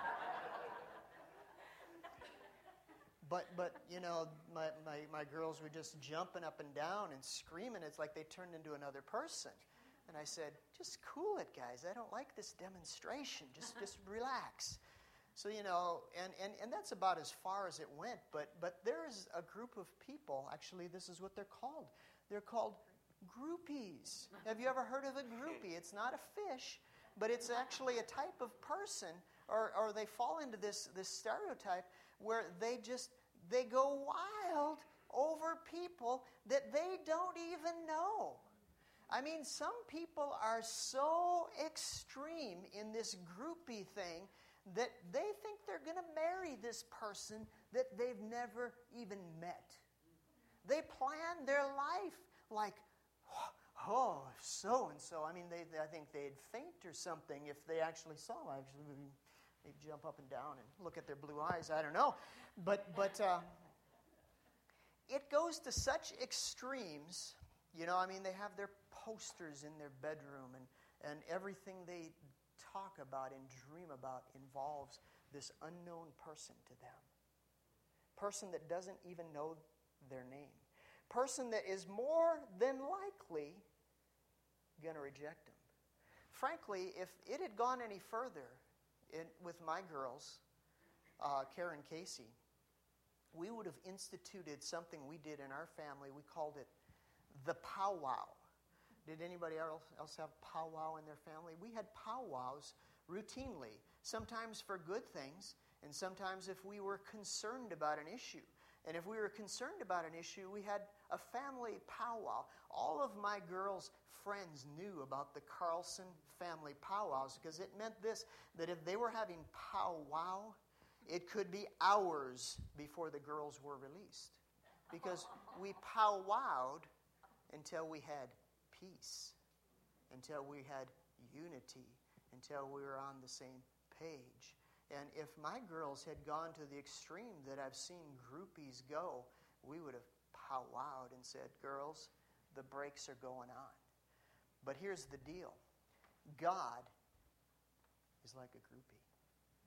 But my girls were just jumping up and down and screaming. It's like they turned into another person. And I said, just cool it, guys. I don't like this demonstration. Just relax. So, and that's about as far as it went. But there's a group of people, actually, this is what they're called. They're called groupies. Have you ever heard of a groupie? It's not a fish, but it's actually a type of person, or they fall into this stereotype where they go wild over people that they don't even know. I mean, some people are so extreme in this groupie thing that they think they're going to marry this person that they've never even met. They plan their life like, oh, so-and-so. I mean, I think they'd faint or something if they actually saw. They'd jump up and down and look at their blue eyes. I don't know. But it goes to such extremes. They have their posters in their bedroom, and everything they talk about and dream about involves this unknown person to them. Person that doesn't even know their name. Person that is more than likely going to reject them. Frankly, if it had gone any further with my girls, Karen Casey, we would have instituted something we did in our family. We called it the powwow. Did anybody else have powwow in their family? We had powwows routinely, sometimes for good things, and sometimes if we were concerned about an issue. And if we were concerned about an issue, we had a family powwow. All of my girls' friends knew about the Carlson family powwows because it meant this, that if they were having powwow, it could be hours before the girls were released. Because we powwowed until we had peace, until we had unity, until we were on the same page. And if my girls had gone to the extreme that I've seen groupies go, we would have powwowed and said, girls, the brakes are going on. But here's the deal. God is like a groupie.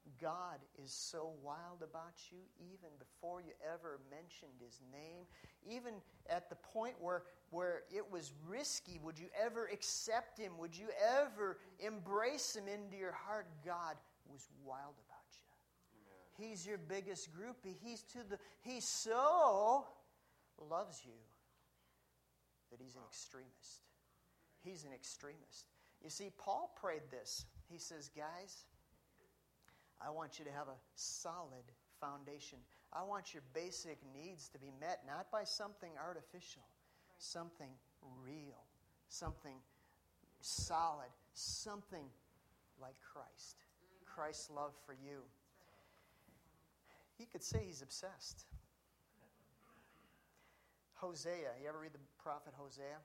God is so wild about you even before you ever mentioned His name. Even at the point where it was risky, would you ever accept Him? Would you ever embrace Him into your heart? God was wild about you. Amen. He's your biggest groupie. He so loves you that He's an extremist. He's an extremist. You see, Paul prayed this. He says, guys, I want you to have a solid foundation. I want your basic needs to be met, not by something artificial, something real, something solid, something like Christ. Christ's love for you. You could say he's obsessed. Hosea, you ever read the prophet Hosea?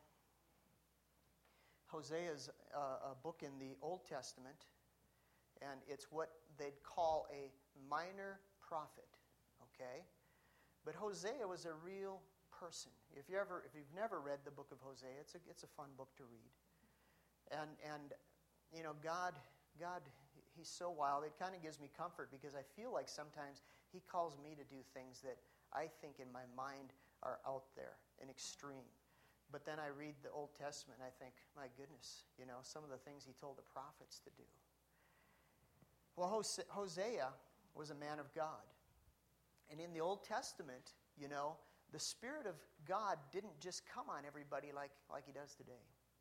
Hosea is a book in the Old Testament, and it's what they'd call a minor prophet, okay? But Hosea was a real person. If you've never read the book of Hosea, it's a fun book to read. And you know, God, He's so wild. It kind of gives me comfort because I feel like sometimes He calls me to do things that I think in my mind are out there and extreme. But then I read the Old Testament and I think, my goodness, you know, some of the things He told the prophets to do. Well, Hosea was a man of God. And in the Old Testament, you know, the Spirit of God didn't just come on everybody like He does today.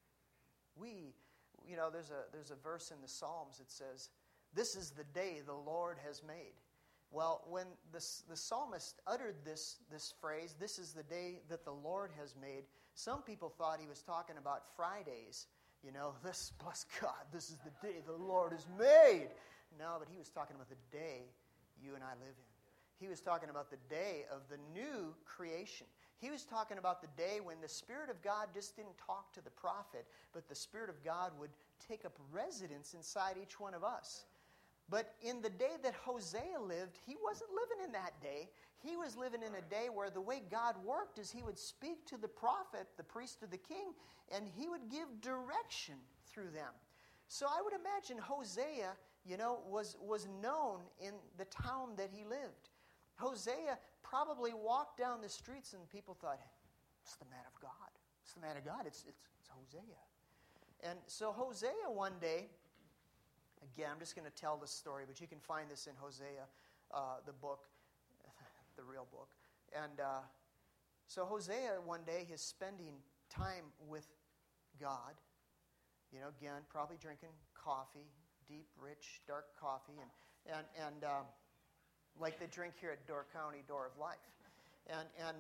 You know, there's a verse in the Psalms that says, "This is the day the Lord has made." Well, when the psalmist uttered this phrase, "This is the day that the Lord has made," some people thought he was talking about Fridays. You know, bless God, this is the day the Lord has made. No, but he was talking about the day you and I live in. He was talking about the day of the new creation. He was talking about the day when the Spirit of God just didn't talk to the prophet, but the Spirit of God would take up residence inside each one of us. But in the day that Hosea lived, he wasn't living in that day. He was living in a day where the way God worked is He would speak to the prophet, the priest or the king, and He would give direction through them. So I would imagine Hosea, you know, was known in the town that he lived. Hosea probably walked down the streets and people thought, it's the man of God. It's the man of God. It's Hosea. And so Hosea one day, again, I'm just going to tell this story, but you can find this in Hosea, the book, the real book. And so Hosea one day is spending time with God. You know, again, probably drinking coffee, deep, rich, dark coffee, and like they drink here at Door County, Door of Life. And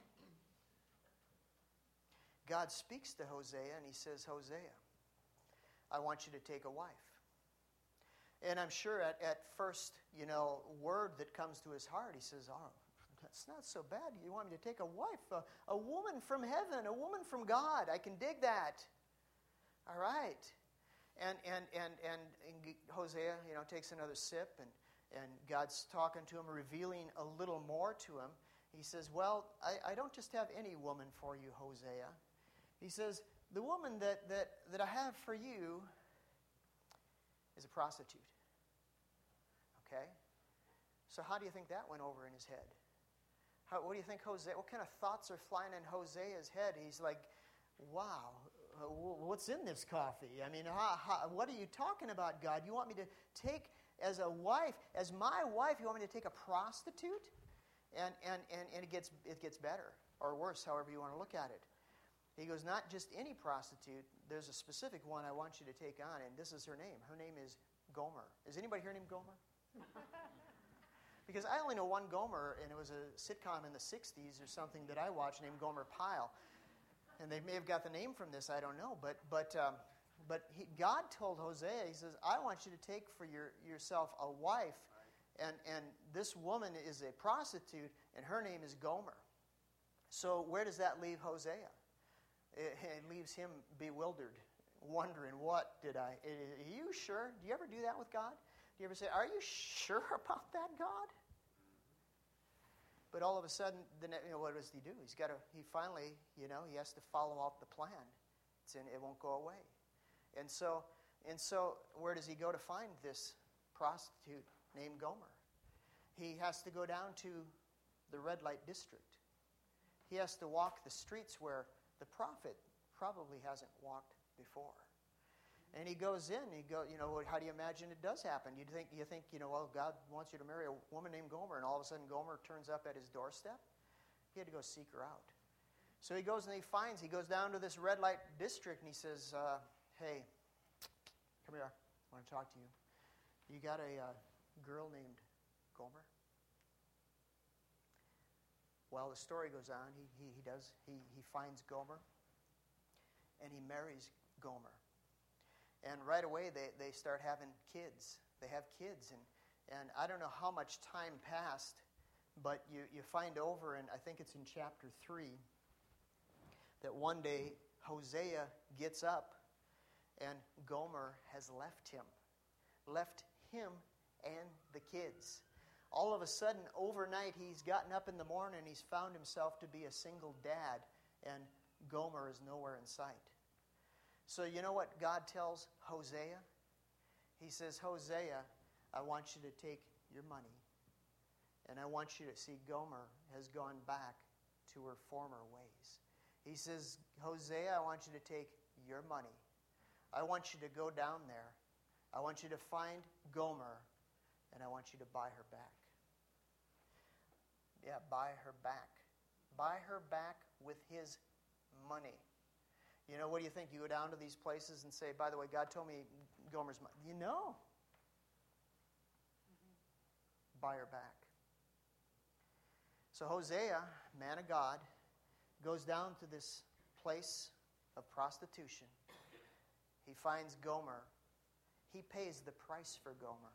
God speaks to Hosea, and He says, Hosea, I want you to take a wife. And I'm sure at first, you know, word that comes to his heart, he says, oh, that's not so bad. You want me to take a wife, a woman from heaven, a woman from God. I can dig that. All right. And Hosea, you know, takes another sip, and God's talking to him, revealing a little more to him. He says, well, I don't just have any woman for you, Hosea. He says, the woman that I have for you is a prostitute. Okay? So how do you think that went over in his head? What do you think Hosea, what kind of thoughts are flying in Hosea's head? He's like, wow, what's in this coffee? I mean, what are you talking about, God? You want me to take as a wife, as my wife, you want me to take a prostitute? And it gets better, or worse, however you want to look at it. He goes, not just any prostitute. There's a specific one I want you to take on, and this is her name. Her name is Gomer. Is anybody here named Gomer? Because I only know one Gomer, and it was a sitcom in the 60s or something that I watched named Gomer Pyle. And they may have got the name from this, I don't know. But God told Hosea, He says, I want you to take for yourself a wife, and this woman is a prostitute, and her name is Gomer. So where does that leave Hosea? It leaves him bewildered, wondering, what did I... Are you sure? Do you ever do that with God? Do you ever say, are you sure about that, God? But all of a sudden, what does he do? He finally, he has to follow out the plan. It won't go away. And so, where does he go to find this prostitute, named Gomer. He has to go down to the red light district. He has to walk the streets where the prophet probably hasn't walked before. And he goes in, how do you imagine it does happen? You think, well, God wants you to marry a woman named Gomer, and all of a sudden Gomer turns up at his doorstep? He had to go seek her out. So he goes and he goes down to this red light district, and he says, hey, come here, I want to talk to you. You got a girl named Gomer? Well, the story goes on. He finds Gomer, and he marries Gomer. And right away, they start having kids. They have kids, and I don't know how much time passed, but you find over, and I think it's in chapter 3, that one day Hosea gets up, and Gomer has left him and the kids. All of a sudden, overnight, he's gotten up in the morning, and he's found himself to be a single dad, and Gomer is nowhere in sight. So you know what God tells Hosea? He says, Hosea, I want you to take your money, and I want you to see Gomer has gone back to her former ways. He says, Hosea, I want you to take your money. I want you to go down there. I want you to find Gomer, and I want you to buy her back. Yeah, buy her back. Buy her back with his money. You know, what do you think? You go down to these places and say, by the way, God told me Gomer's money. You know. Buy her back. So Hosea, man of God, goes down to this place of prostitution. He finds Gomer. He pays the price for Gomer.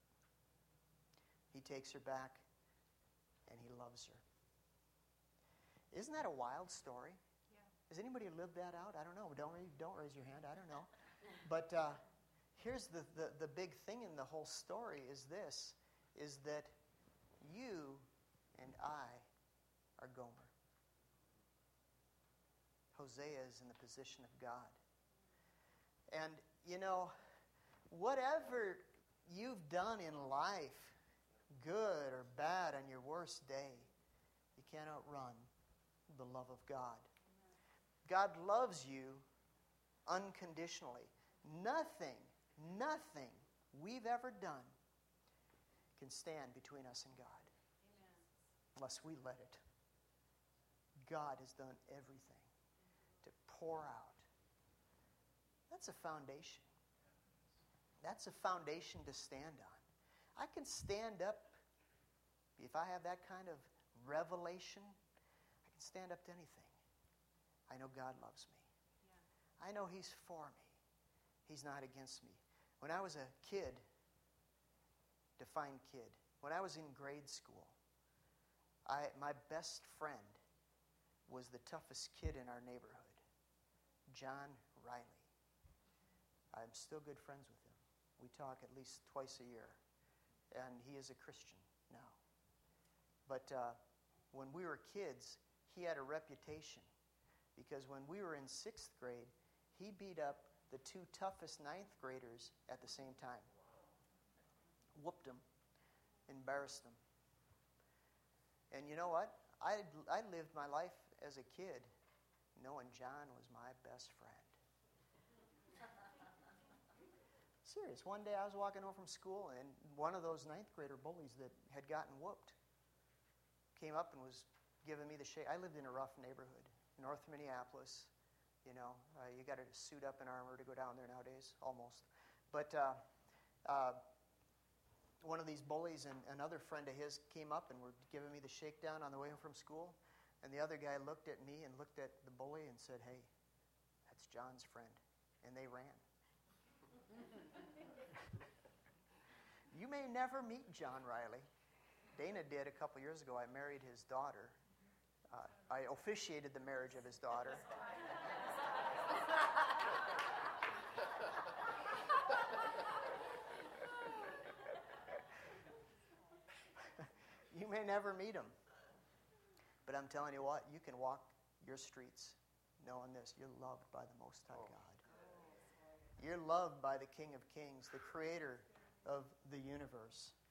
He takes her back, and he loves her. Isn't that a wild story? Yeah. Has anybody lived that out? I don't know. Don't raise your hand. I don't know. But here's the big thing in the whole story is this, is that you and I are Gomer. Hosea is in the position of God. And, you know, whatever you've done in life, good or bad, on your worst day, you can't outrun the love of God. God loves you unconditionally. Nothing we've ever done can stand between us and God. Amen. Unless we let it. God has done everything to pour out. That's a foundation. That's a foundation to stand on. I can stand up, if I have that kind of revelation, I can stand up to anything. I know God loves me. Yeah. I know He's for me. He's not against me. When I was a kid, defined kid, when I was in grade school, my best friend was the toughest kid in our neighborhood, John Riley. I'm still good friends with him. We talk at least twice a year. And he is a Christian now. But when we were kids, he had a reputation. Because when we were in 6th grade, he beat up the 2 toughest 9th graders at the same time. Whooped them. Embarrassed them. And you know what? I lived my life as a kid knowing John was my best friend. Serious. One day I was walking home from school, and one of those 9th grader bullies that had gotten whooped came up and was giving me the shake. I lived in a rough neighborhood, North Minneapolis. You know, you got to suit up in armor to go down there nowadays, almost. But one of these bullies and another friend of his came up and were giving me the shakedown on the way home from school. And the other guy looked at me and looked at the bully and said, "Hey, that's John's friend." And they ran. You may never meet John Riley. Dana did a couple years ago. I married his daughter. I officiated the marriage of his daughter. You may never meet him. But I'm telling you what, you can walk your streets knowing this. You're loved by the Most High God. You're loved by the King of Kings, the Creator of the universe.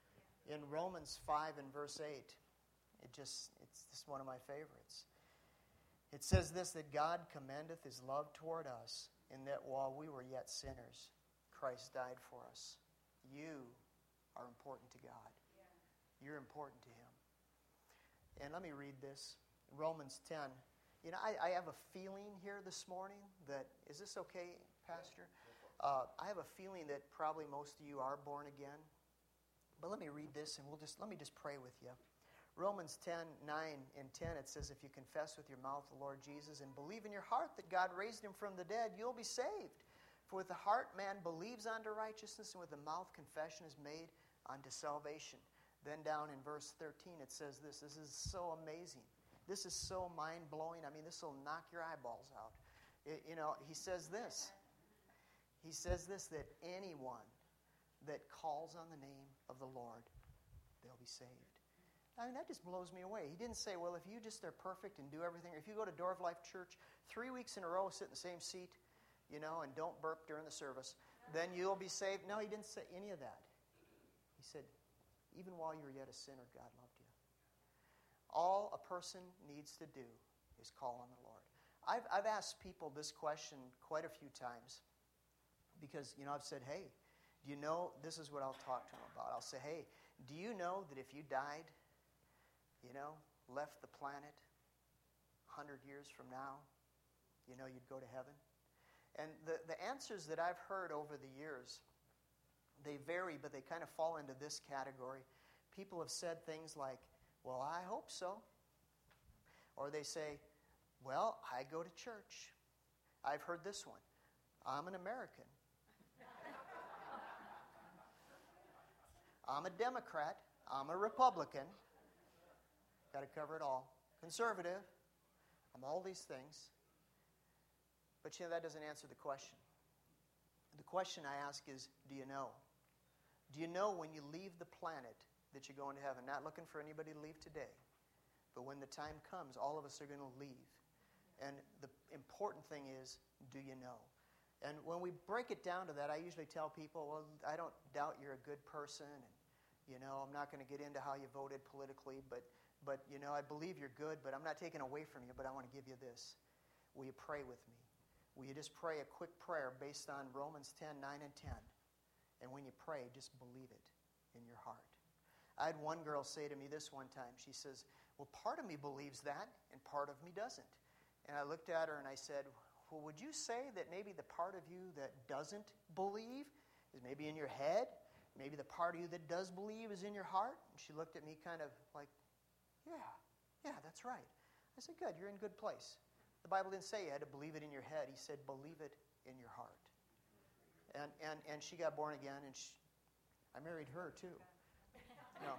In Romans 5 and verse 8, it's just one of my favorites. It says this, that God commendeth his love toward us, in that while we were yet sinners, Christ died for us. You are important to God. You're important to him. And let me read this. Romans 10. You know, I have a feeling here this morning that, is this okay, Pastor? I have a feeling that probably most of you are born again. But let me read this and let me just pray with you. Romans 10, 9 and 10, it says, if you confess with your mouth the Lord Jesus and believe in your heart that God raised him from the dead, you'll be saved. For with the heart man believes unto righteousness, and with the mouth confession is made unto salvation. Then down in verse 13 it says this. This is so amazing. This is so mind-blowing. I mean, this will knock your eyeballs out. He says this. He says this, that anyone that calls on the name of the Lord, they'll be saved. I mean, that just blows me away. He didn't say, well, if you just are perfect and do everything, or if you go to Door of Life Church 3 weeks in a row, sit in the same seat, and don't burp during the service, then you'll be saved. No, he didn't say any of that. He said, even while you were yet a sinner, God loved you. All a person needs to do is call on the Lord. I've asked people this question quite a few times because, I've said, hey, do you know, this is what I'll talk to them about. I'll say, hey, do you know that if you died, left the planet 100 years from now, you'd go to heaven? And the answers that I've heard over the years, they vary, but they kind of fall into this category. People have said things like, well, I hope so. Or they say, well, I go to church. I've heard this one. I'm an American. I'm a Democrat. I'm a Republican. Got to cover it all. Conservative. I'm all these things. But that doesn't answer the question. The question I ask is, do you know? Do you know when you leave the planet that you're going to heaven? Not looking for anybody to leave today. But when the time comes, all of us are going to leave. And the important thing is, do you know? And when we break it down to that, I usually tell people, well, I don't doubt you're a good person. And, I'm not going to get into how you voted politically. But I believe you're good, but I'm not taking away from you. But I want to give you this. Will you pray with me? Will you just pray a quick prayer based on Romans 10, 9, and 10? And when you pray, just believe it in your heart. I had one girl say to me this one time. She says, well, part of me believes that, and part of me doesn't. And I looked at her and I said, well, would you say that maybe the part of you that doesn't believe is maybe in your head? Maybe the part of you that does believe is in your heart? And she looked at me kind of like, yeah, that's right. I said, good, you're in a good place. The Bible didn't say you had to believe it in your head. He said, believe it in your heart. And she got born again, and I married her too. No.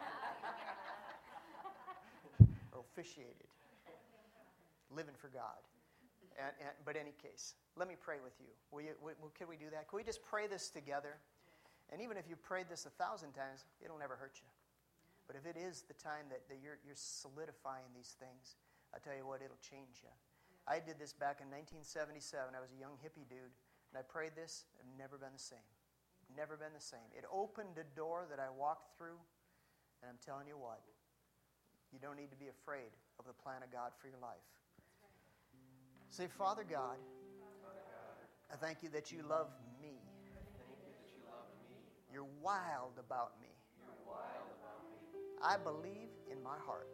Or officiated. Living for God. But any case, let me pray with you. Can we do that? Can we just pray this together? And even if you prayed this 1,000 times, it'll never hurt you. But if it is the time that you're solidifying these things, I tell you what, it'll change you. I did this back in 1977. I was a young hippie dude, and I prayed this. I've never been the same. Never been the same. It opened a door that I walked through, and I'm telling you what, you don't need to be afraid of the plan of God for your life. Say, Father God, I thank you that you love me. You're wild about me. I believe in my heart.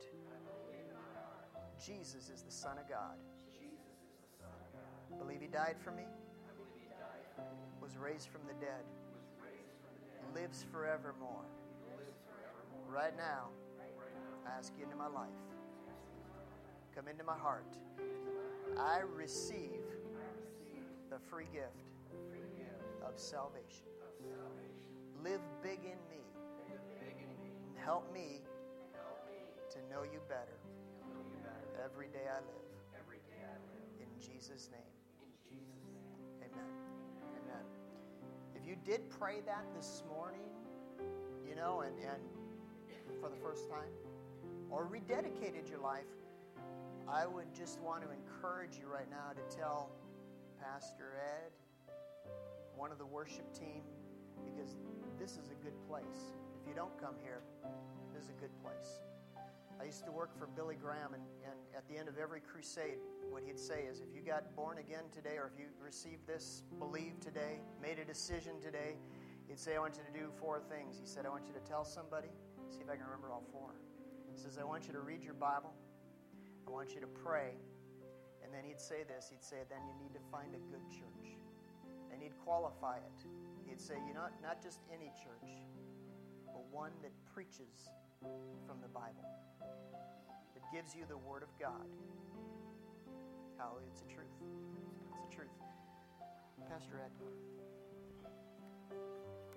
Jesus is the Son of God. Believe he died for me, was raised from the dead, lives forevermore. Right now, I ask you into my life. Come into my heart. I receive the free gift of salvation. Live big in me. Help me to know you better every day I live. In Jesus' name. Amen. Amen. If you did pray that this morning, and for the first time, or rededicated your life, I would just want to encourage you right now to tell Pastor Ed, one of the worship team, because this is a good place. if you don't come here, this is a good place. I used to work for Billy Graham, and at the end of every crusade, what he'd say is, if you got born again today, or if you received this, believed today, made a decision today, he'd say, I want you to do 4 things. He said, I want you to tell somebody. See if I can remember all 4. He says, I want you to read your Bible. I want you to pray. And then he'd say this. He'd say, then you need to find a good church. And he'd qualify it. He'd say, not just any church, but one that preaches from the Bible, that gives you the Word of God. Hallelujah. It's the truth. It's the truth. Pastor Ed.